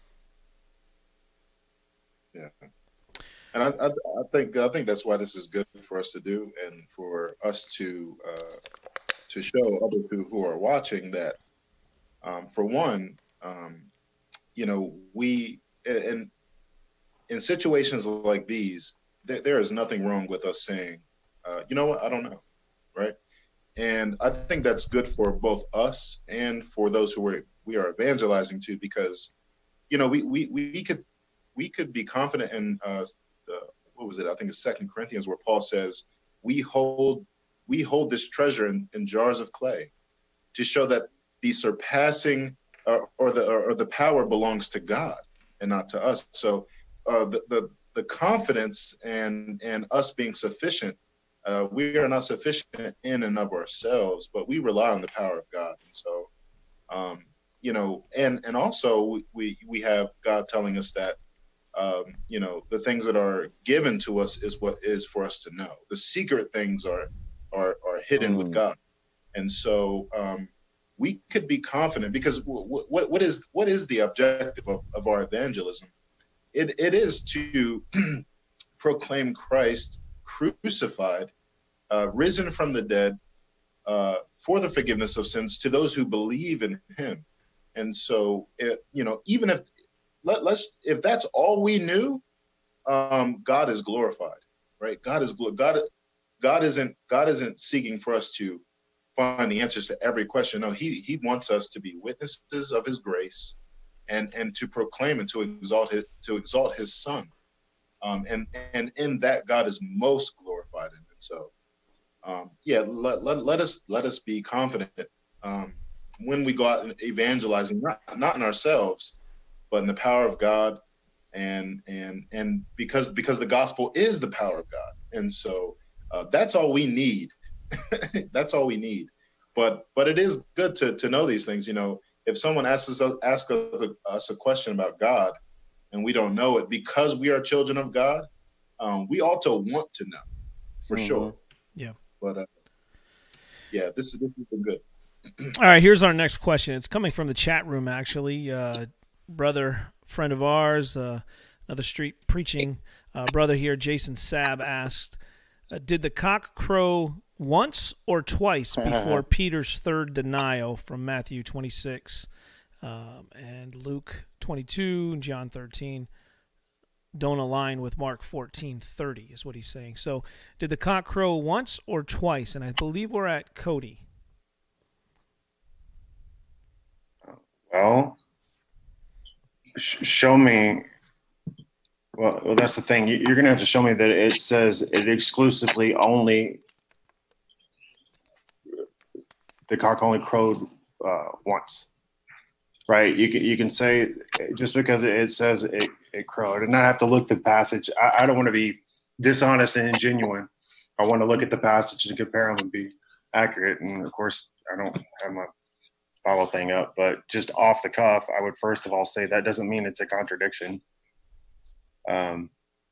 Yeah. And I, I, I think I think that's why this is good for us to do, and for us to uh, to show others who, who are watching that, um, for one, um, you know, we in in situations like these, there, there is nothing wrong with us saying, uh, you know what, I don't know, right? And I think that's good for both us and for those who are we are evangelizing to, because, you know, we we we could we could be confident in. Uh, Uh, what was it? I think it's Second Corinthians, where Paul says, we hold we hold this treasure in, in jars of clay to show that the surpassing uh, or the or, or the power belongs to God and not to us. So uh, the, the the confidence and and us being sufficient, uh, we are not sufficient in and of ourselves, but we rely on the power of God. And so, um, you know, and and also we we have God telling us that. Um, you know, the things that are given to us is what is for us to know. The secret things are are are hidden mm. with God, and so um, we could be confident, because w- what what is what is the objective of, of our evangelism? It it is to proclaim Christ crucified, uh, risen from the dead, uh, for the forgiveness of sins to those who believe in Him. And so, it, you know, even if Let, let's if that's all we knew, um, God is glorified, right? God is God. God isn't God isn't seeking for us to find the answers to every question. No, he he wants us to be witnesses of his grace, and and to proclaim and to exalt his to exalt his Son. Um, and and in that, God is most glorified in it. So, um, yeah, let, let let us let us be confident um, when we go out evangelizing, not not in ourselves, but in the power of God, and and and because because the gospel is the power of God, and so uh, that's all we need. That's all we need. But but it is good to to know these things. You know, if someone asks us asks us a question about God and we don't know it, because we are children of God, um, we ought to want to know for Mm-hmm. sure. Yeah. But uh, yeah, this is this has been good. All right, here's our next question. It's coming from the chat room, actually. Uh, brother, friend of ours, uh, another street preaching uh, brother here, Jason Sab, asked, uh, did the cock crow once or twice before Peter's third denial from Matthew twenty-six um, and Luke twenty-two and John thirteen don't align with Mark fourteen thirty is what he's saying. So did the cock crow once or twice? And I believe we're at Cody. Well, sh- show me. Well, well, that's the thing. You- You're going to have to show me that it says it exclusively only, the cock only crowed uh, once, right? You can you can say just because it says it, it crowed, and not have to look the passage. I, I don't want to be dishonest and ingenuine. I want to look at the passage and compare them and be accurate. And of course, I don't have my Bible thing up, but just off the cuff, I would first of all say that doesn't mean it's a contradiction. Um,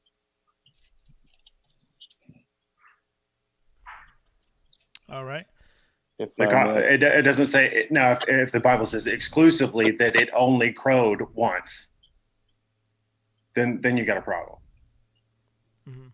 All right. the co- it, it doesn't say it, now if, if the Bible says exclusively that it only crowed once, then then you got a problem. Mm-hmm.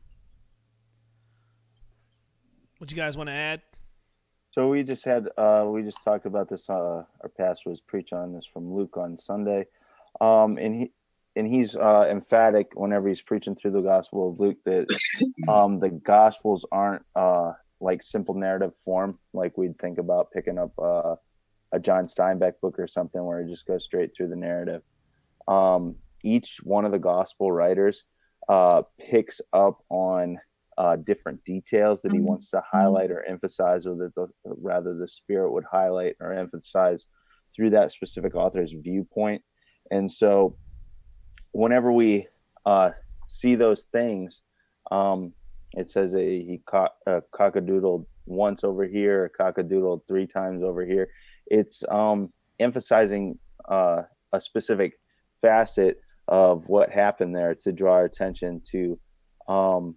What you guys want to add? So we just had uh, we just talked about this. Uh, our pastor was preaching on this from Luke on Sunday, um, and he and he's uh, emphatic whenever he's preaching through the Gospel of Luke that um, the Gospels aren't uh, like simple narrative form, like we'd think about picking up uh, a John Steinbeck book or something where it just goes straight through the narrative. Um, each one of the Gospel writers uh, picks up on Uh, different details that he wants to highlight or emphasize, or that the, rather the Spirit would highlight or emphasize through that specific author's viewpoint. And so whenever we uh, see those things, um, it says that he co- uh, cockadoodled once over here, or cockadoodled three times over here. It's um, emphasizing uh, a specific facet of what happened there to draw our attention to um,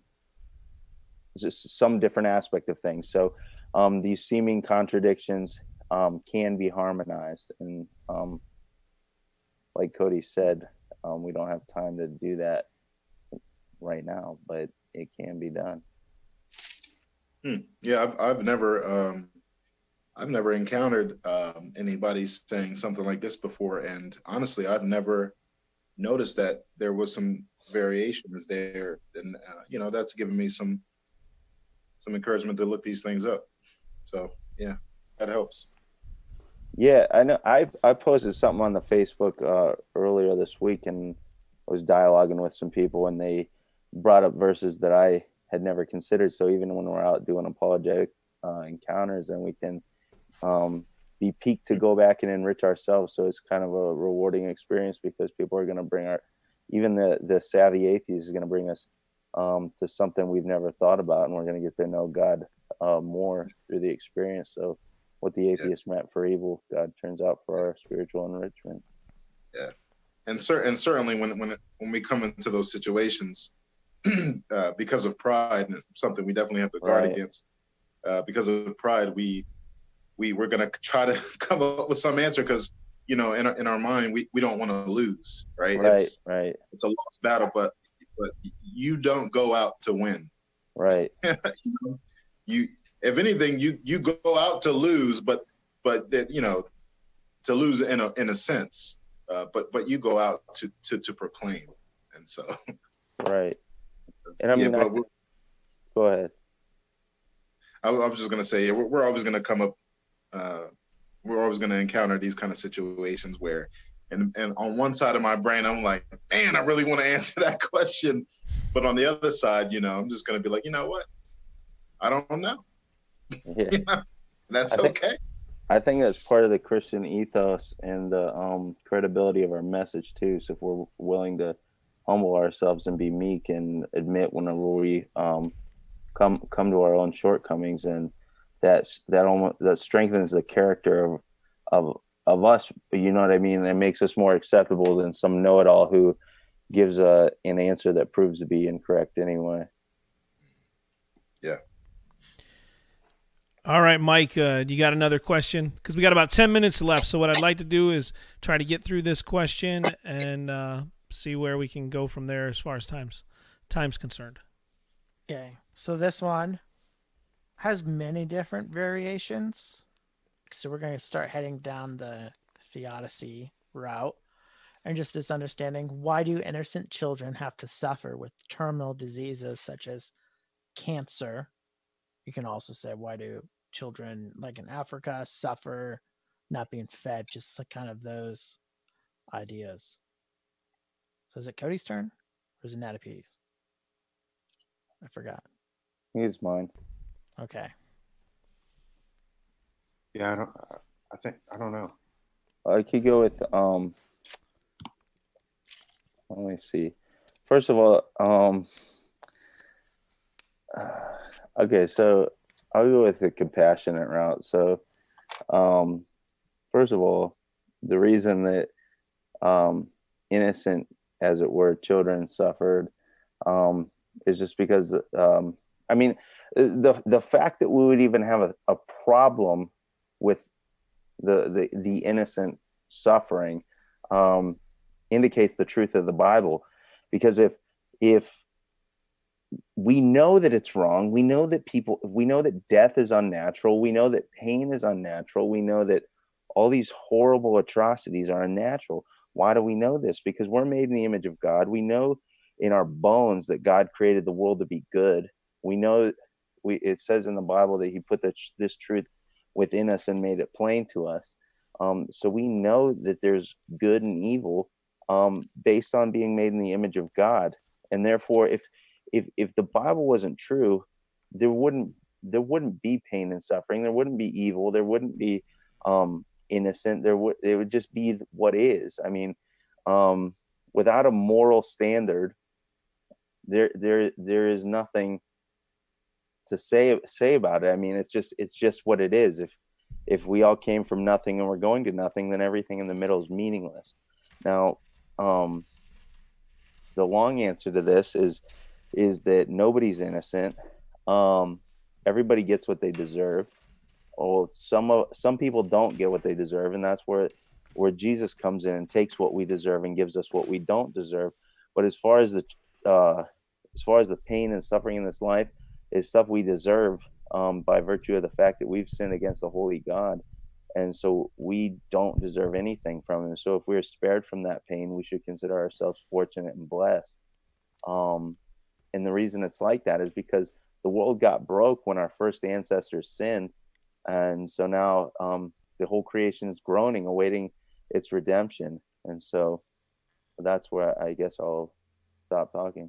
just some different aspect of things. So um, these seeming contradictions um, can be harmonized. And um, like Cody said, um, we don't have time to do that right now, but it can be done. Hmm. Yeah, I've I've never um, I've never encountered um, anybody saying something like this before, and honestly, I've never noticed that there was some variations there, and uh, you know, that's given me some some encouragement to look these things up. So yeah, that helps. Yeah, I know. I I posted something on the Facebook uh, earlier this week, and I was dialoguing with some people, and they brought up verses that I had never considered. So even when we're out doing apologetic uh, encounters, then we can um, be piqued to go back and enrich ourselves. So it's kind of a rewarding experience, because people are going to bring our, even the the savvy atheist is going to bring us um, to something we've never thought about, and we're going to get to know God uh, more through the experience. So what the atheist yeah. meant for evil, God turns out for our spiritual enrichment. Yeah, and cer- and certainly when when when we come into those situations, uh, because of pride, and something we definitely have to guard right. against. Uh, because of pride, we we we're going to try to come up with some answer, because you know, in our, in our mind, we, we don't want to lose, right? Right, it's, right. It's a lost battle, but but you don't go out to win. Right. you, know, you, if anything, you you go out to lose, but but that you know, to lose in a in a sense, uh, but but you go out to to to proclaim, and so. Right. And I mean, yeah, I, go ahead. I, I was just gonna say, we're, we're always gonna come up uh, we're always going to encounter these kind of situations where, and, and on one side of my brain, I'm like, man, I really want to answer that question. But on the other side, you know, I'm just going to be like, you know what? I don't know. Yeah. You know? That's I think, okay. I think that's part of the Christian ethos and the um, credibility of our message too. So if we're willing to humble ourselves and be meek and admit whenever we um, come come to our own shortcomings, and that's that almost that strengthens the character of of of us. You know what I mean? It makes us more acceptable than some know-it-all who gives a an answer that proves to be incorrect anyway. Yeah. All right, Mike, uh, you got another question? Because we got about ten minutes left. So what I'd like to do is try to get through this question and uh, see where we can go from there as far as time's time's concerned. Okay, so this one has many different variations. So we're going to start heading down the theodicy route. And just this understanding, why do innocent children have to suffer with terminal diseases such as cancer? You can also say, why do children like in Africa suffer not being fed? Just like kind of those ideas. So is it Cody's turn or is it Natty P's? I forgot. It's mine. Okay. Yeah, I don't. I think I don't know. I could go with um. Let me see. First of all, um. Uh, okay, so I'll go with the compassionate route. So, um, first of all, the reason that um, innocent, as it were, children suffered um, is just because, um, I mean, the the fact that we would even have a, a problem with the, the the innocent suffering um, indicates the truth of the Bible, because if if we know that it's wrong, we know that people, we know that death is unnatural, we know that pain is unnatural, we know that all these horrible atrocities are unnatural. Why do we know this? Because we're made in the image of God. We know in our bones that God created the world to be good. We know, we it says in the Bible that he put the, this truth within us and made it plain to us. Um, so we know that there's good and evil um, based on being made in the image of God. And therefore, if if if the Bible wasn't true, there wouldn't there wouldn't be pain and suffering. There wouldn't be evil. There wouldn't be um, innocent. There would it would just be what is. I mean, um, without a moral standard, there there there is nothing to say say about it. I mean, it's just it's just what it is. If if we all came from nothing and we're going to nothing, then everything in the middle is meaningless. Now, um, the long answer to this is is that nobody's innocent. Um, everybody gets what they deserve. Oh, some of some people don't get what they deserve, and that's where where Jesus comes in and takes what we deserve and gives us what we don't deserve. But as far as the uh, as far as the pain and suffering in this life is stuff we deserve um, by virtue of the fact that we've sinned against the holy God, and so we don't deserve anything from him. So if we're spared from that pain, we should consider ourselves fortunate and blessed. Um, and the reason it's like that is because the world got broke when our first ancestors sinned, and so now um, the whole creation is groaning, awaiting its redemption. And so that's where I guess I'll stop talking.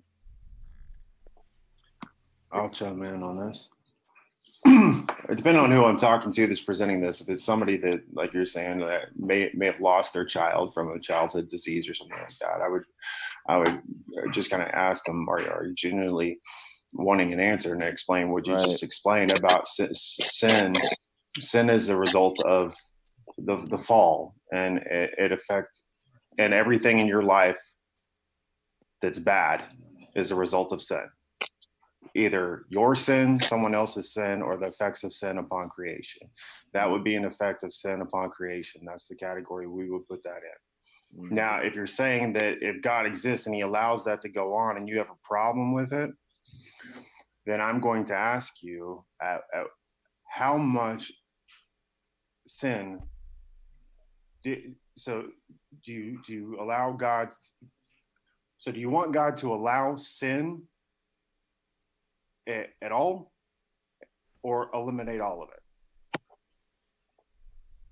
I'll chime in on this. It depends on who I'm talking to that's presenting this. If it's somebody that, like you're saying, that may may have lost their child from a childhood disease or something like that, I would I would just kind of ask them, are, are you genuinely wanting an answer, and explain what you right. just explained about sin. Sin is a result of the the fall, and it, it affects, and everything in your life that's bad is a result of sin. Either your sin, someone else's sin, or the effects of sin upon creation. That would be an effect of sin upon creation. That's the category we would put that in. Mm-hmm. Now, if you're saying that if God exists and he allows that to go on and you have a problem with it, then I'm going to ask you uh, uh, how much sin do, so do you, do you allow God, so do you want God to allow sin at all, or eliminate all of it?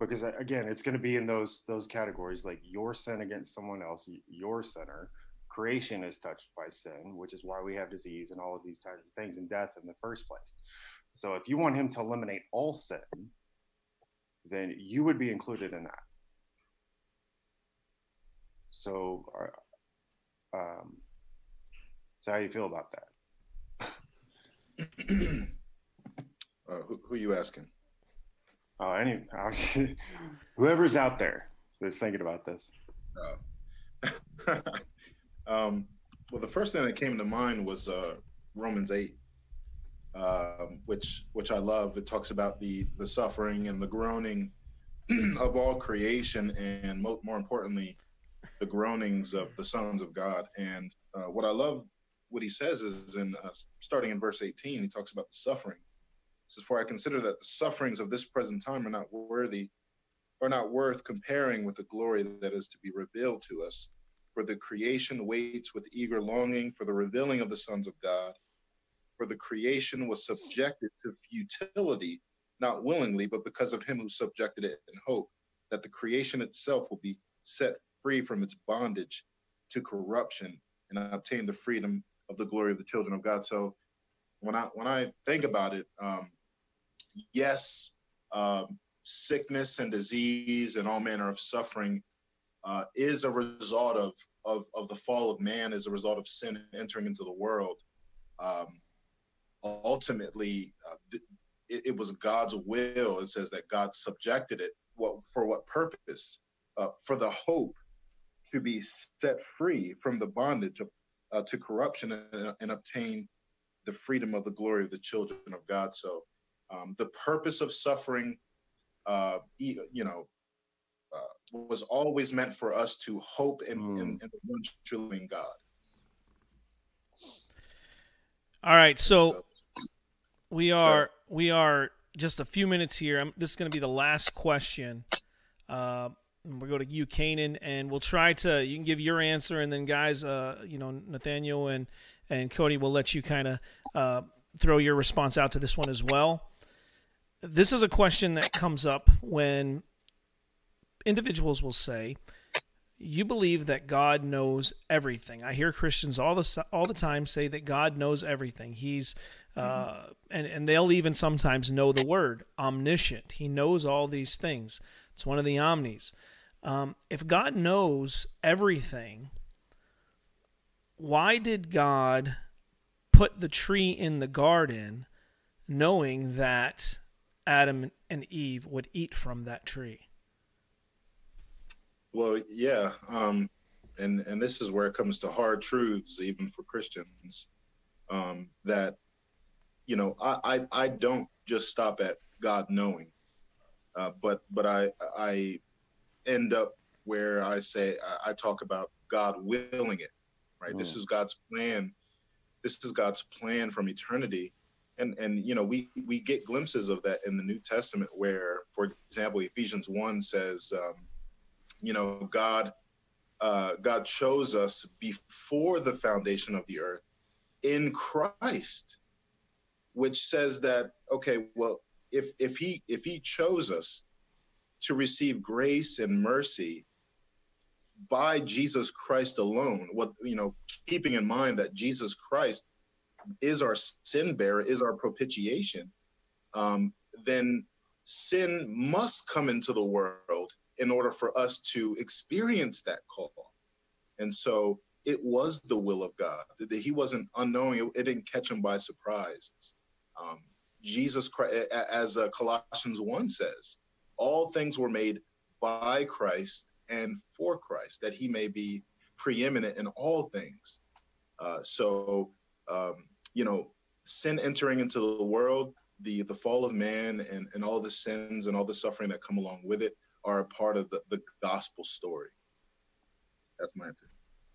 because again, it's going to be in those those categories, like your sin against someone else, your sinner. Creation is touched by sin, which is why we have disease and all of these types of things and death in the first place. So if you want him to eliminate all sin, then you would be included in that. So, um, so how do you feel about that? uh, who, who are you asking? Oh, any whoever's out there that's thinking about this. Uh, um, well, the first thing that came to mind was uh, Romans eight, um, which which I love. It talks about the the suffering and the groaning of all creation, and mo- more importantly, the groanings of the sons of God. And uh, what I love, what he says is in uh, starting in verse eighteen, he talks about the suffering. This is, for I consider that the sufferings of this present time are not worthy, are not worth comparing with the glory that is to be revealed to us. For the creation waits with eager longing for the revealing of the sons of God. For the creation was subjected to futility, not willingly, but because of him who subjected it in hope, that the creation itself will be set free from its bondage to corruption and obtain the freedom of the glory of the children of God. So when I when I think about it, um, yes, um, sickness and disease and all manner of suffering uh, is a result of, of of the fall of man, is a result of sin entering into the world. Um, ultimately, uh, th- it, it was God's will. It says that God subjected it. What for? What purpose? Uh, for the hope to be set free from the bondage of, uh, to corruption and, and obtain the freedom of the glory of the children of God. So um, the purpose of suffering, uh, you know, uh, was always meant for us to hope in, mm. in, in the one true living God. All right, so, so we are uh, we are just a few minutes here. I'm, this is going to be the last question. Uh, We'll go to you, Kanan, and we'll try to, you can give your answer, and then guys, uh, you know, Nathaniel and, and Cody will let you kind of uh, throw your response out to this one as well. This is a question that comes up when individuals will say, you believe that God knows everything. I hear Christians all the, all the time say that God knows everything. He's, uh, and, and they'll even sometimes know the word omniscient. He knows all these things. It's one of the omnis. Um, if God knows everything, why did God put the tree in the garden knowing that Adam and Eve would eat from that tree? Well, yeah. Um, and, and this is where it comes to hard truths, even for Christians, um, that, you know, I, I, I don't just stop at God knowing. Uh, but but I I end up where I say I, I talk about God willing it, right? Mm. This is God's plan. This is God's plan from eternity, and and you know we we get glimpses of that in the New Testament, where, for example, Ephesians one says, um, you know, God uh, God chose us before the foundation of the earth in Christ, which says that, okay, well, If if he if he chose us to receive grace and mercy by Jesus Christ alone, what you know, keeping in mind that Jesus Christ is our sin bearer, is our propitiation, um, then sin must come into the world in order for us to experience that call. And so it was the will of God. He wasn't unknowing. It, it didn't catch him by surprise. Um, Jesus Christ, as uh, Colossians one says, all things were made by Christ and for Christ, that he may be preeminent in all things. Uh, so, um, you know, sin entering into the world, the the fall of man and, and all the sins and all the suffering that come along with it are a part of the, the gospel story. That's my answer.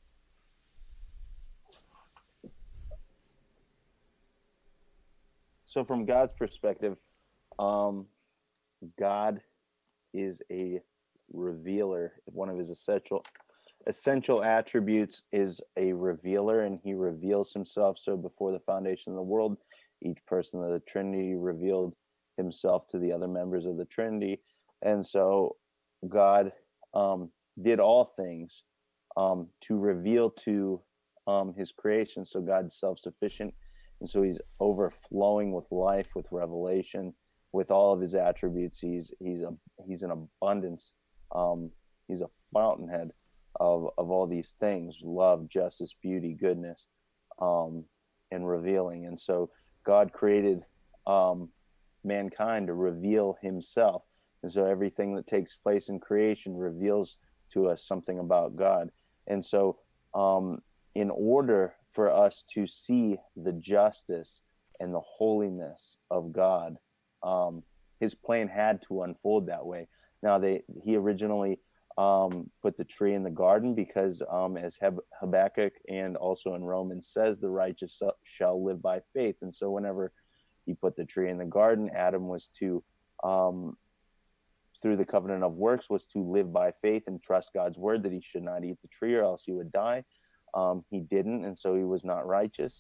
So from God's perspective, um, God is a revealer. One of his essential essential attributes is a revealer, and he reveals himself. So before the foundation of the world, each person of the Trinity revealed himself to the other members of the Trinity. And so God um, did all things um, to reveal to um, his creation. So God's self-sufficient. And so he's overflowing with life, with revelation, with all of his attributes. He's he's a he's an abundance. Um, he's a fountainhead of of all these things: love, justice, beauty, goodness, um, and revealing. And so God created um, mankind to reveal himself. And so everything that takes place in creation reveals to us something about God. And so um, in order for us to see the justice and the holiness of God, um, his plan had to unfold that way. Now, they he originally um, put the tree in the garden because, um, as Hab- Habakkuk and also in Romans says, the righteous shall live by faith. And so whenever he put the tree in the garden, Adam was to, um, through the covenant of works, was to live by faith and trust God's word that he should not eat the tree or else he would die. Um, he didn't, and so he was not righteous.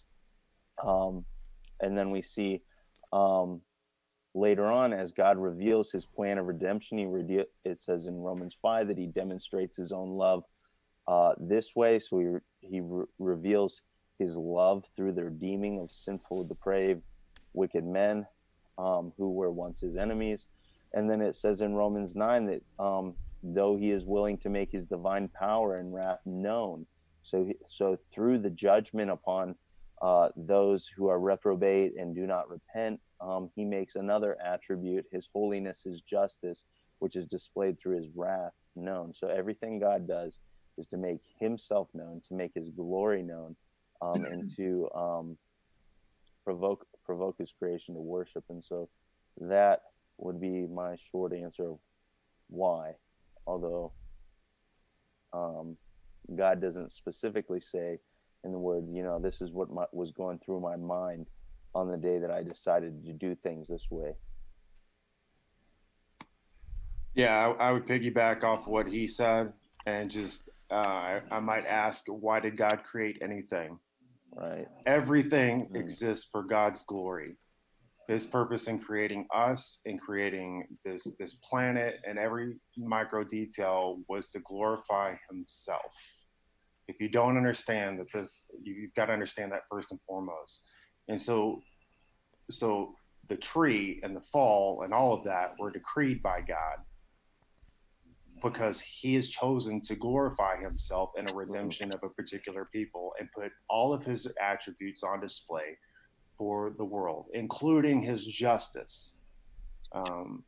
Um, and then we see um, later on, as God reveals his plan of redemption, he rede- it says in Romans five that he demonstrates his own love uh, this way. So he, re- he re- reveals his love through the redeeming of sinful, depraved, wicked men um, who were once his enemies. And then it says in Romans nine that um, though he is willing to make his divine power and wrath known, so he, so through the judgment upon uh, those who are reprobate and do not repent, um, he makes another attribute, his holiness, his justice, which is displayed through his wrath known. So everything God does is to make himself known, to make his glory known, um, and to um, provoke provoke his creation to worship. And so that would be my short answer of why, although um, God doesn't specifically say in the word, you know, this is what my, was going through my mind on the day that I decided to do things this way. Yeah, I, I would piggyback off what he said and just, uh, I, I might ask, why did God create anything? Right. Everything Mm-hmm. exists for God's glory. His purpose in creating us and creating this this planet and every micro detail was to glorify himself. If you don't understand that this, you've got to understand that first and foremost. And so, so the tree and the fall and all of that were decreed by God because he has chosen to glorify himself in a redemption of a particular people and put all of his attributes on display for the world, including his justice. Um,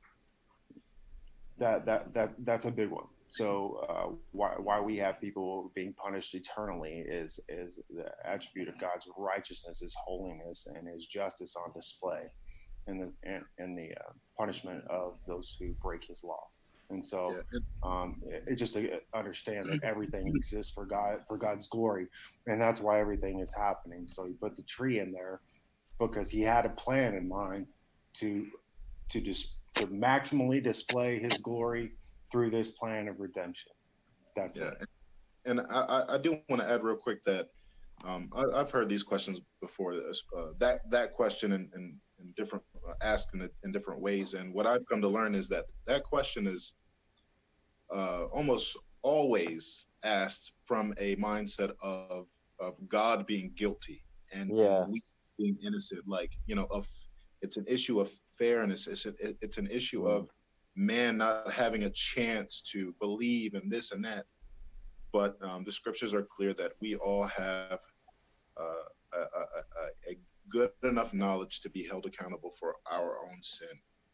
that that that that's a big one. So uh, why why we have people being punished eternally is is the attribute of God's righteousness, his holiness, and his justice on display, and the and, and the uh, punishment of those who break his law. And so, um, it, it just to understand that everything exists for God, for God's glory, and that's why everything is happening. So he put the tree in there because he had a plan in mind to to just to maximally display his glory through this plan of redemption. That's yeah. it. And I, I do want to add real quick that um, I, I've heard these questions before. This, uh, that that question in, in, in different uh, asked in, in different ways, and what I've come to learn is that that question is uh, almost always asked from a mindset of of God being guilty and, Yeah. and we being innocent. Like, you know, of it's an issue of fairness. It's a, it's an issue Mm. of man not having a chance to believe in this and that. But um, the scriptures are clear that we all have uh, a, a, a, a good enough knowledge to be held accountable for our own sin.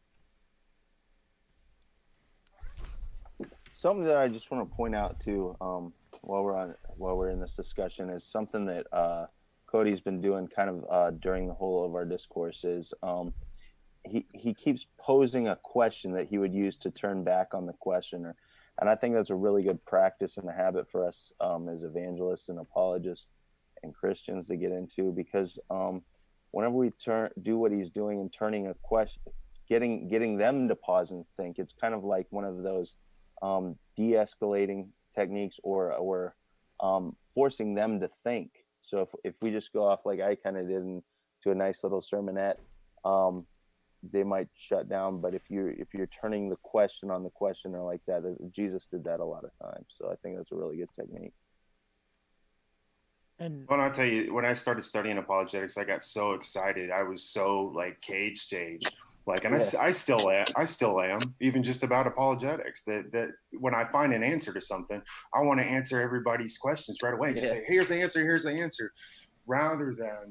Something that I just want to point out too, um, while we're on, while we're in this discussion, is something that uh, Cody's been doing kind of uh, during the whole of our discourse. Is um, he he keeps posing a question that he would use to turn back on the questioner, and I think that's a really good practice and a habit for us um, as evangelists and apologists and Christians to get into, because um, whenever we turn do what he's doing and turning a question, getting getting them to pause and think, it's kind of like one of those um, de-escalating techniques, or or um, forcing them to think. So if if we just go off like I kind of did into a nice little sermonette, um, they might shut down. But if you're if you're turning the question on the questioner like that, Jesus did that a lot of times. So I think that's a really good technique. And well, I'll tell you, when I started studying apologetics, I got so excited. I was so like cage stage, like, and yeah. I, I still am. I still am, even just about apologetics. That that when I find an answer to something, I want to answer everybody's questions right away. Just yeah. say, "Here's the answer. Here's the answer," rather than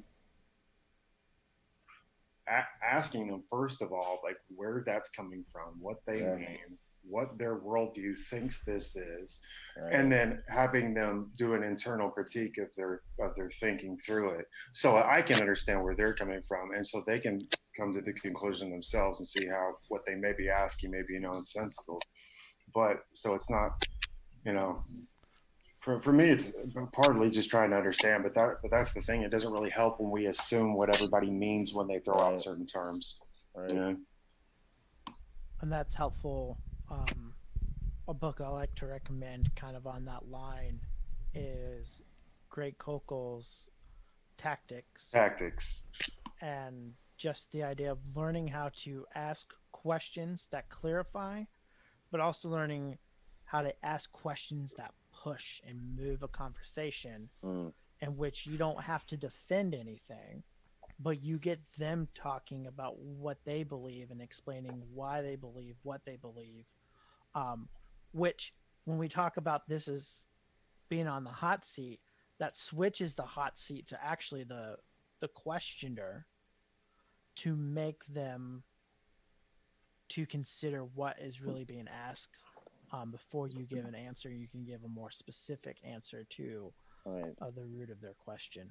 a- asking them first of all, like where that's coming from, what they yeah. mean, what their worldview thinks this is, right. and then having them do an internal critique of their of their thinking through it, so I can understand where they're coming from, and so they can come to the conclusion themselves and see how what they may be asking may be nonsensical. But so it's not, you know, for for me it's partly just trying to understand. But that but that's the thing. It doesn't really help when we assume what everybody means when they throw right. out certain terms. Right. You know? And that's helpful. Um, a book I like to recommend kind of on that line is Greg Koukl's Tactics. Tactics. And just the idea of learning how to ask questions that clarify, but also learning how to ask questions that push and move a conversation mm. in which you don't have to defend anything, but you get them talking about what they believe and explaining why they believe what they believe. Um, which, when we talk about this as being on the hot seat, that switches the hot seat to actually the the questioner to make them to consider what is really being asked. Um, before you give an answer, you can give a more specific answer to right. uh, the root of their question.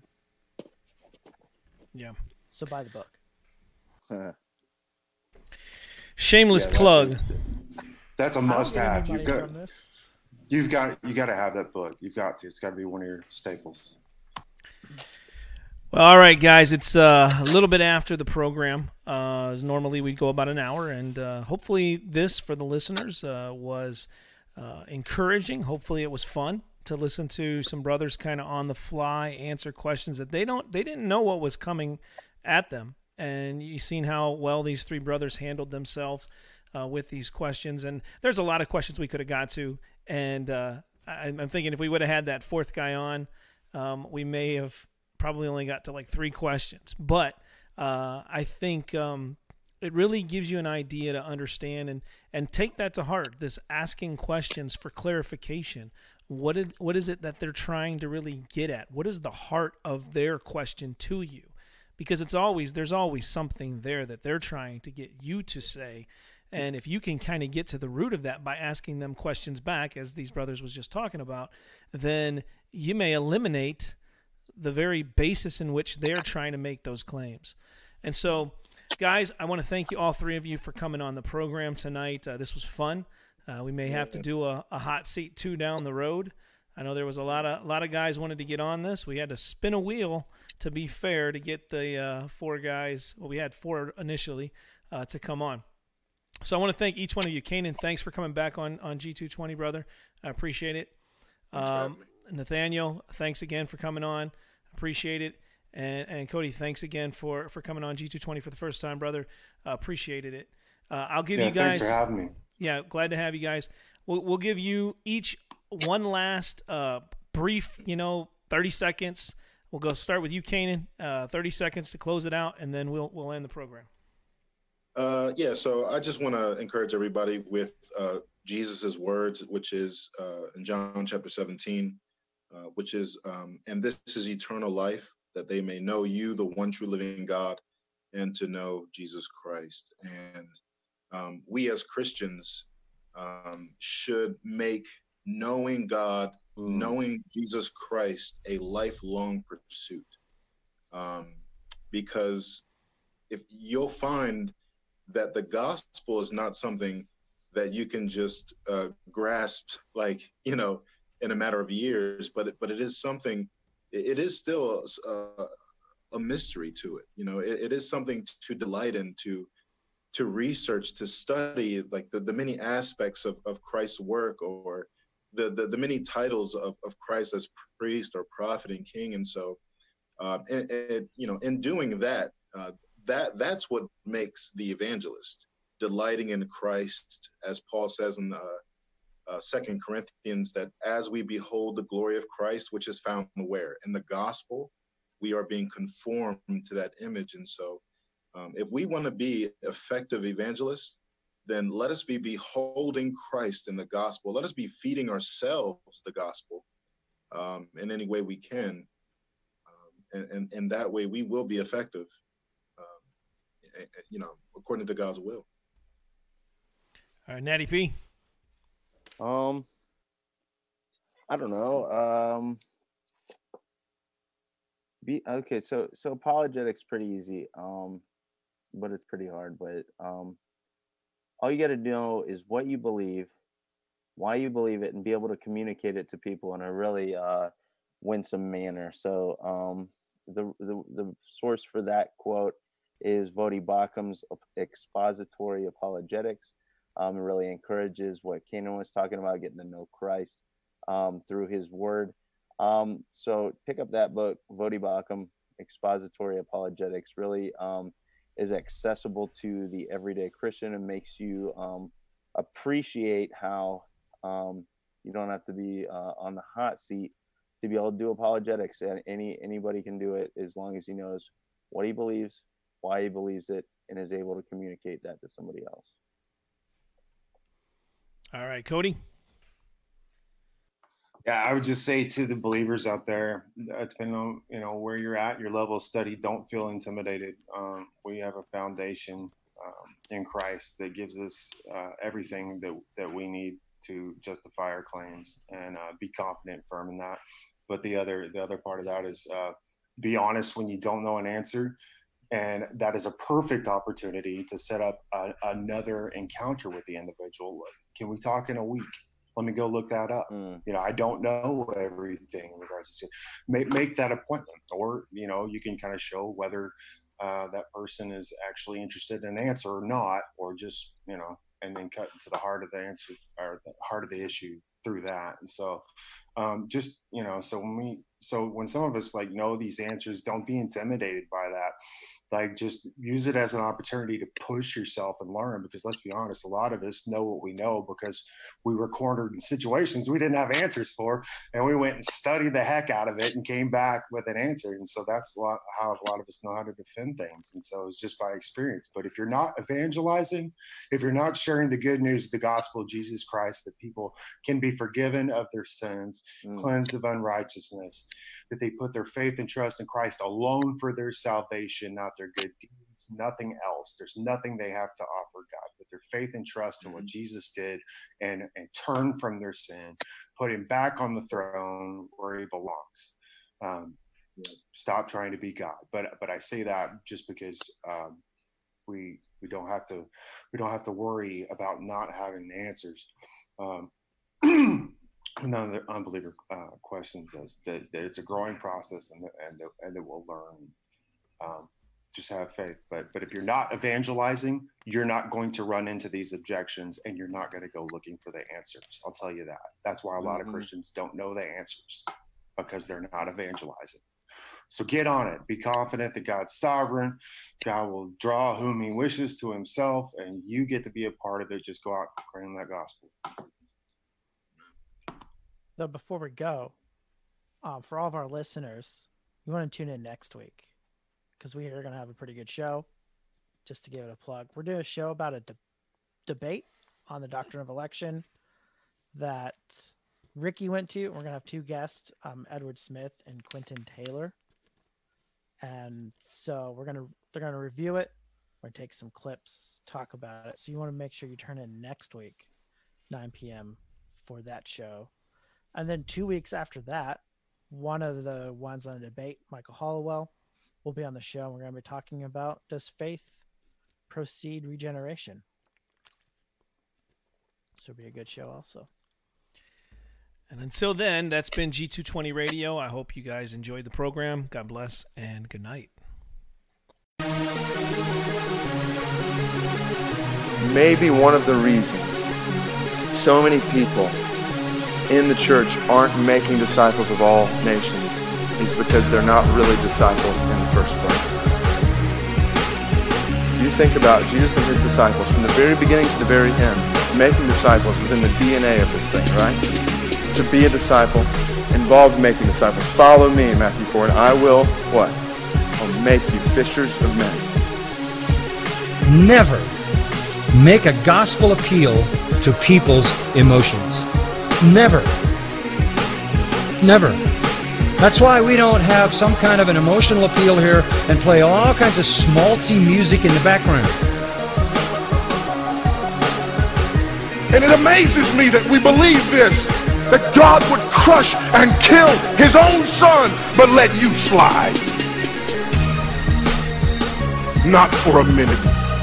Yeah. So buy the book. Uh, Shameless yeah, plug. That's a, that's a must-have. You've got, you've got, you got to have that book. You've got to. It's got to be one of your staples. Well, all right, guys. It's uh, a little bit after the program. Uh, as normally we go about an hour, and uh, hopefully this for the listeners uh, was uh, encouraging. Hopefully it was fun to listen to some brothers kind of on the fly answer questions that they don't, they didn't know what was coming at them. And you've seen how well these three brothers handled themselves uh, with these questions. And there's a lot of questions we could have got to. And uh, I, I'm thinking if we would have had that fourth guy on, um, we may have probably only got to like three questions. But uh, I think um, it really gives you an idea to understand and, and take that to heart, this asking questions for clarification. What did, what is it that they're trying to really get at? What is the heart of their question to you? Because it's always, there's always something there that they're trying to get you to say. And if you can kind of get to the root of that by asking them questions back, as these brothers was just talking about, then you may eliminate the very basis in which they're trying to make those claims. And so, guys, I want to thank you, all three of you, for coming on the program tonight. Uh, this was fun. Uh, we may have to do a, a hot seat two down the road. I know there was a lot of a lot of guys wanted to get on this. We had to spin a wheel, to be fair, to get the uh, four guys. Well, we had four initially uh, to come on. So I want to thank each one of you. Kanan, thanks for coming back on, on G two twenty, brother. I appreciate it. Um, Nathaniel, thanks again for coming on. Appreciate it. And and Cody, thanks again for, for coming on G two twenty for the first time, brother. Uh, appreciated it. Uh, I'll give yeah, you guys. Thanks for having me. Yeah, glad to have you guys. We'll we'll give you each one last uh, brief, you know, thirty seconds. We'll go start with you, Kanan. Uh, thirty seconds to close it out, and then we'll we'll end the program. Uh, yeah, so I just want to encourage everybody with uh, Jesus's words, which is uh, in John chapter seventeen, uh, which is, um, and this is eternal life, that they may know you, the one true living God, and to know Jesus Christ. And um, we as Christians um, should make knowing God, mm. knowing Jesus Christ a lifelong pursuit. Um, because if you'll find that the gospel is not something that you can just uh, grasp, like, you know, in a matter of years, but it, but it is something, it is still a, a mystery to it. You know, it, it is something to delight in, to, to research, to study, like the, the many aspects of, of Christ's work, or the, the, the many titles of, of Christ as priest or prophet and king. And so, uh, and, and, you know, in doing that, uh, that that's what makes the evangelist, delighting in Christ, as Paul says in uh, uh, Second Corinthians, that as we behold the glory of Christ, which is found where? In the gospel, we are being conformed to that image. And so um, if we want to be effective evangelists, then let us be beholding Christ in the gospel. Let us be feeding ourselves the gospel um, in any way we can. Um, and, and, and that way we will be effective, um, you know, according to God's will. All right, Natty P. Um, I don't know. Um, be okay. So, so apologetics pretty easy. Um, but it's pretty hard. But um, all you got to know is what you believe, why you believe it, and be able to communicate it to people in a really uh winsome manner. So, um, the the the source for that quote is Voddie Baucham's Expository Apologetics. Um, it really encourages what Kenan was talking about, getting to know Christ um, through his word. Um, so pick up that book, Voddie Baucham, Expository Apologetics. Really um, is accessible to the everyday Christian and makes you um, appreciate how um, you don't have to be uh, on the hot seat to be able to do apologetics. And any anybody can do it as long as he knows what he believes, why he believes it, and is able to communicate that to somebody else. All right, Cody. Yeah, I would just say to the believers out there, depending on you know where you're at, your level of study, don't feel intimidated. Um, we have a foundation um, in Christ that gives us uh, everything that that we need to justify our claims and uh, be confident, firm in that. But the other the other part of that is uh, be honest when you don't know an answer. And that is a perfect opportunity to set up a, another encounter with the individual. Can we talk in a week? Let me go look that up. Mm. You know, I don't know everything in regards to make, make that appointment, or, you know, you can kind of show whether uh, that person is actually interested in an answer or not, or just, you know, and then cut into the heart of the answer or the heart of the issue through that. And so um, just, you know, so when we, so when some of us like know these answers, don't be intimidated by that. Like just use it as an opportunity to push yourself and learn, because let's be honest, a lot of us know what we know because we were cornered in situations we didn't have answers for, and we went and studied the heck out of it and came back with an answer. And so that's a lot how a lot of us know how to defend things. And so it's just by experience. But if you're not evangelizing, if you're not sharing the good news of the gospel of Jesus Christ, that people can be forgiven of their sins, mm. cleansed of unrighteousness, that they put their faith and trust in Christ alone for their salvation, not their good deeds, nothing else. There's nothing they have to offer God, but their faith and trust in mm-hmm. what Jesus did, and, and turn from their sin, put him back on the throne where he belongs. Um, stop trying to be God. But but I say that just because um, we we don't have to we don't have to worry about not having the answers. Um, Another unbeliever uh, questions is that, that it's a growing process, and that, and that, and that we'll learn. Um, just have faith. But but if you're not evangelizing, you're not going to run into these objections, and you're not going to go looking for the answers. I'll tell you that. That's why a lot mm-hmm. of Christians don't know the answers, because they're not evangelizing. So get on it. Be confident that God's sovereign. God will draw whom he wishes to himself, and you get to be a part of it. Just go out and proclaim that gospel. So before we go, um, for all of our listeners, you want to tune in next week, because we are going to have a pretty good show. Just to give it a plug, we're doing a show about a de- debate on the doctrine of election that Ricky went to. We're going to have two guests, um, Edward Smith and Quentin Taylor. And so we're going to, they're going to review it. We're going to take some clips, talk about it. So you want to make sure you turn in next week, nine p.m. for that show. And then two weeks after that, one of the ones on the debate, Michael Hollowell, will be on the show. We're going to be talking about, does faith precede regeneration? This will be a good show also. And until then, that's been G two twenty Radio. I hope you guys enjoyed the program. God bless and good night. Maybe one of the reasons so many people in the church aren't making disciples of all nations is because they're not really disciples in the first place. you think about Jesus and his disciples from the very beginning to the very end, making disciples was in the D N A of this thing, right? To be a disciple involved making disciples. Follow me, Matthew four, and I will, what? I'll make you fishers of men. Never make a gospel appeal to people's emotions. Never. Never. That's why we don't have some kind of an emotional appeal here and play all kinds of schmaltzy music in the background. And it amazes me that we believe this, that God would crush and kill his own son, but let you slide. Not for a minute.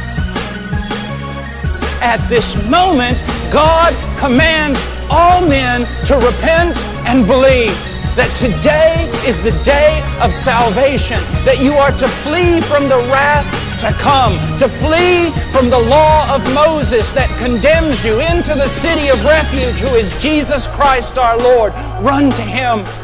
At this moment, God commands all men to repent and believe that today is the day of salvation, that you are to flee from the wrath to come, to flee from the law of Moses that condemns you into the city of refuge, who is Jesus Christ our Lord. Run to him.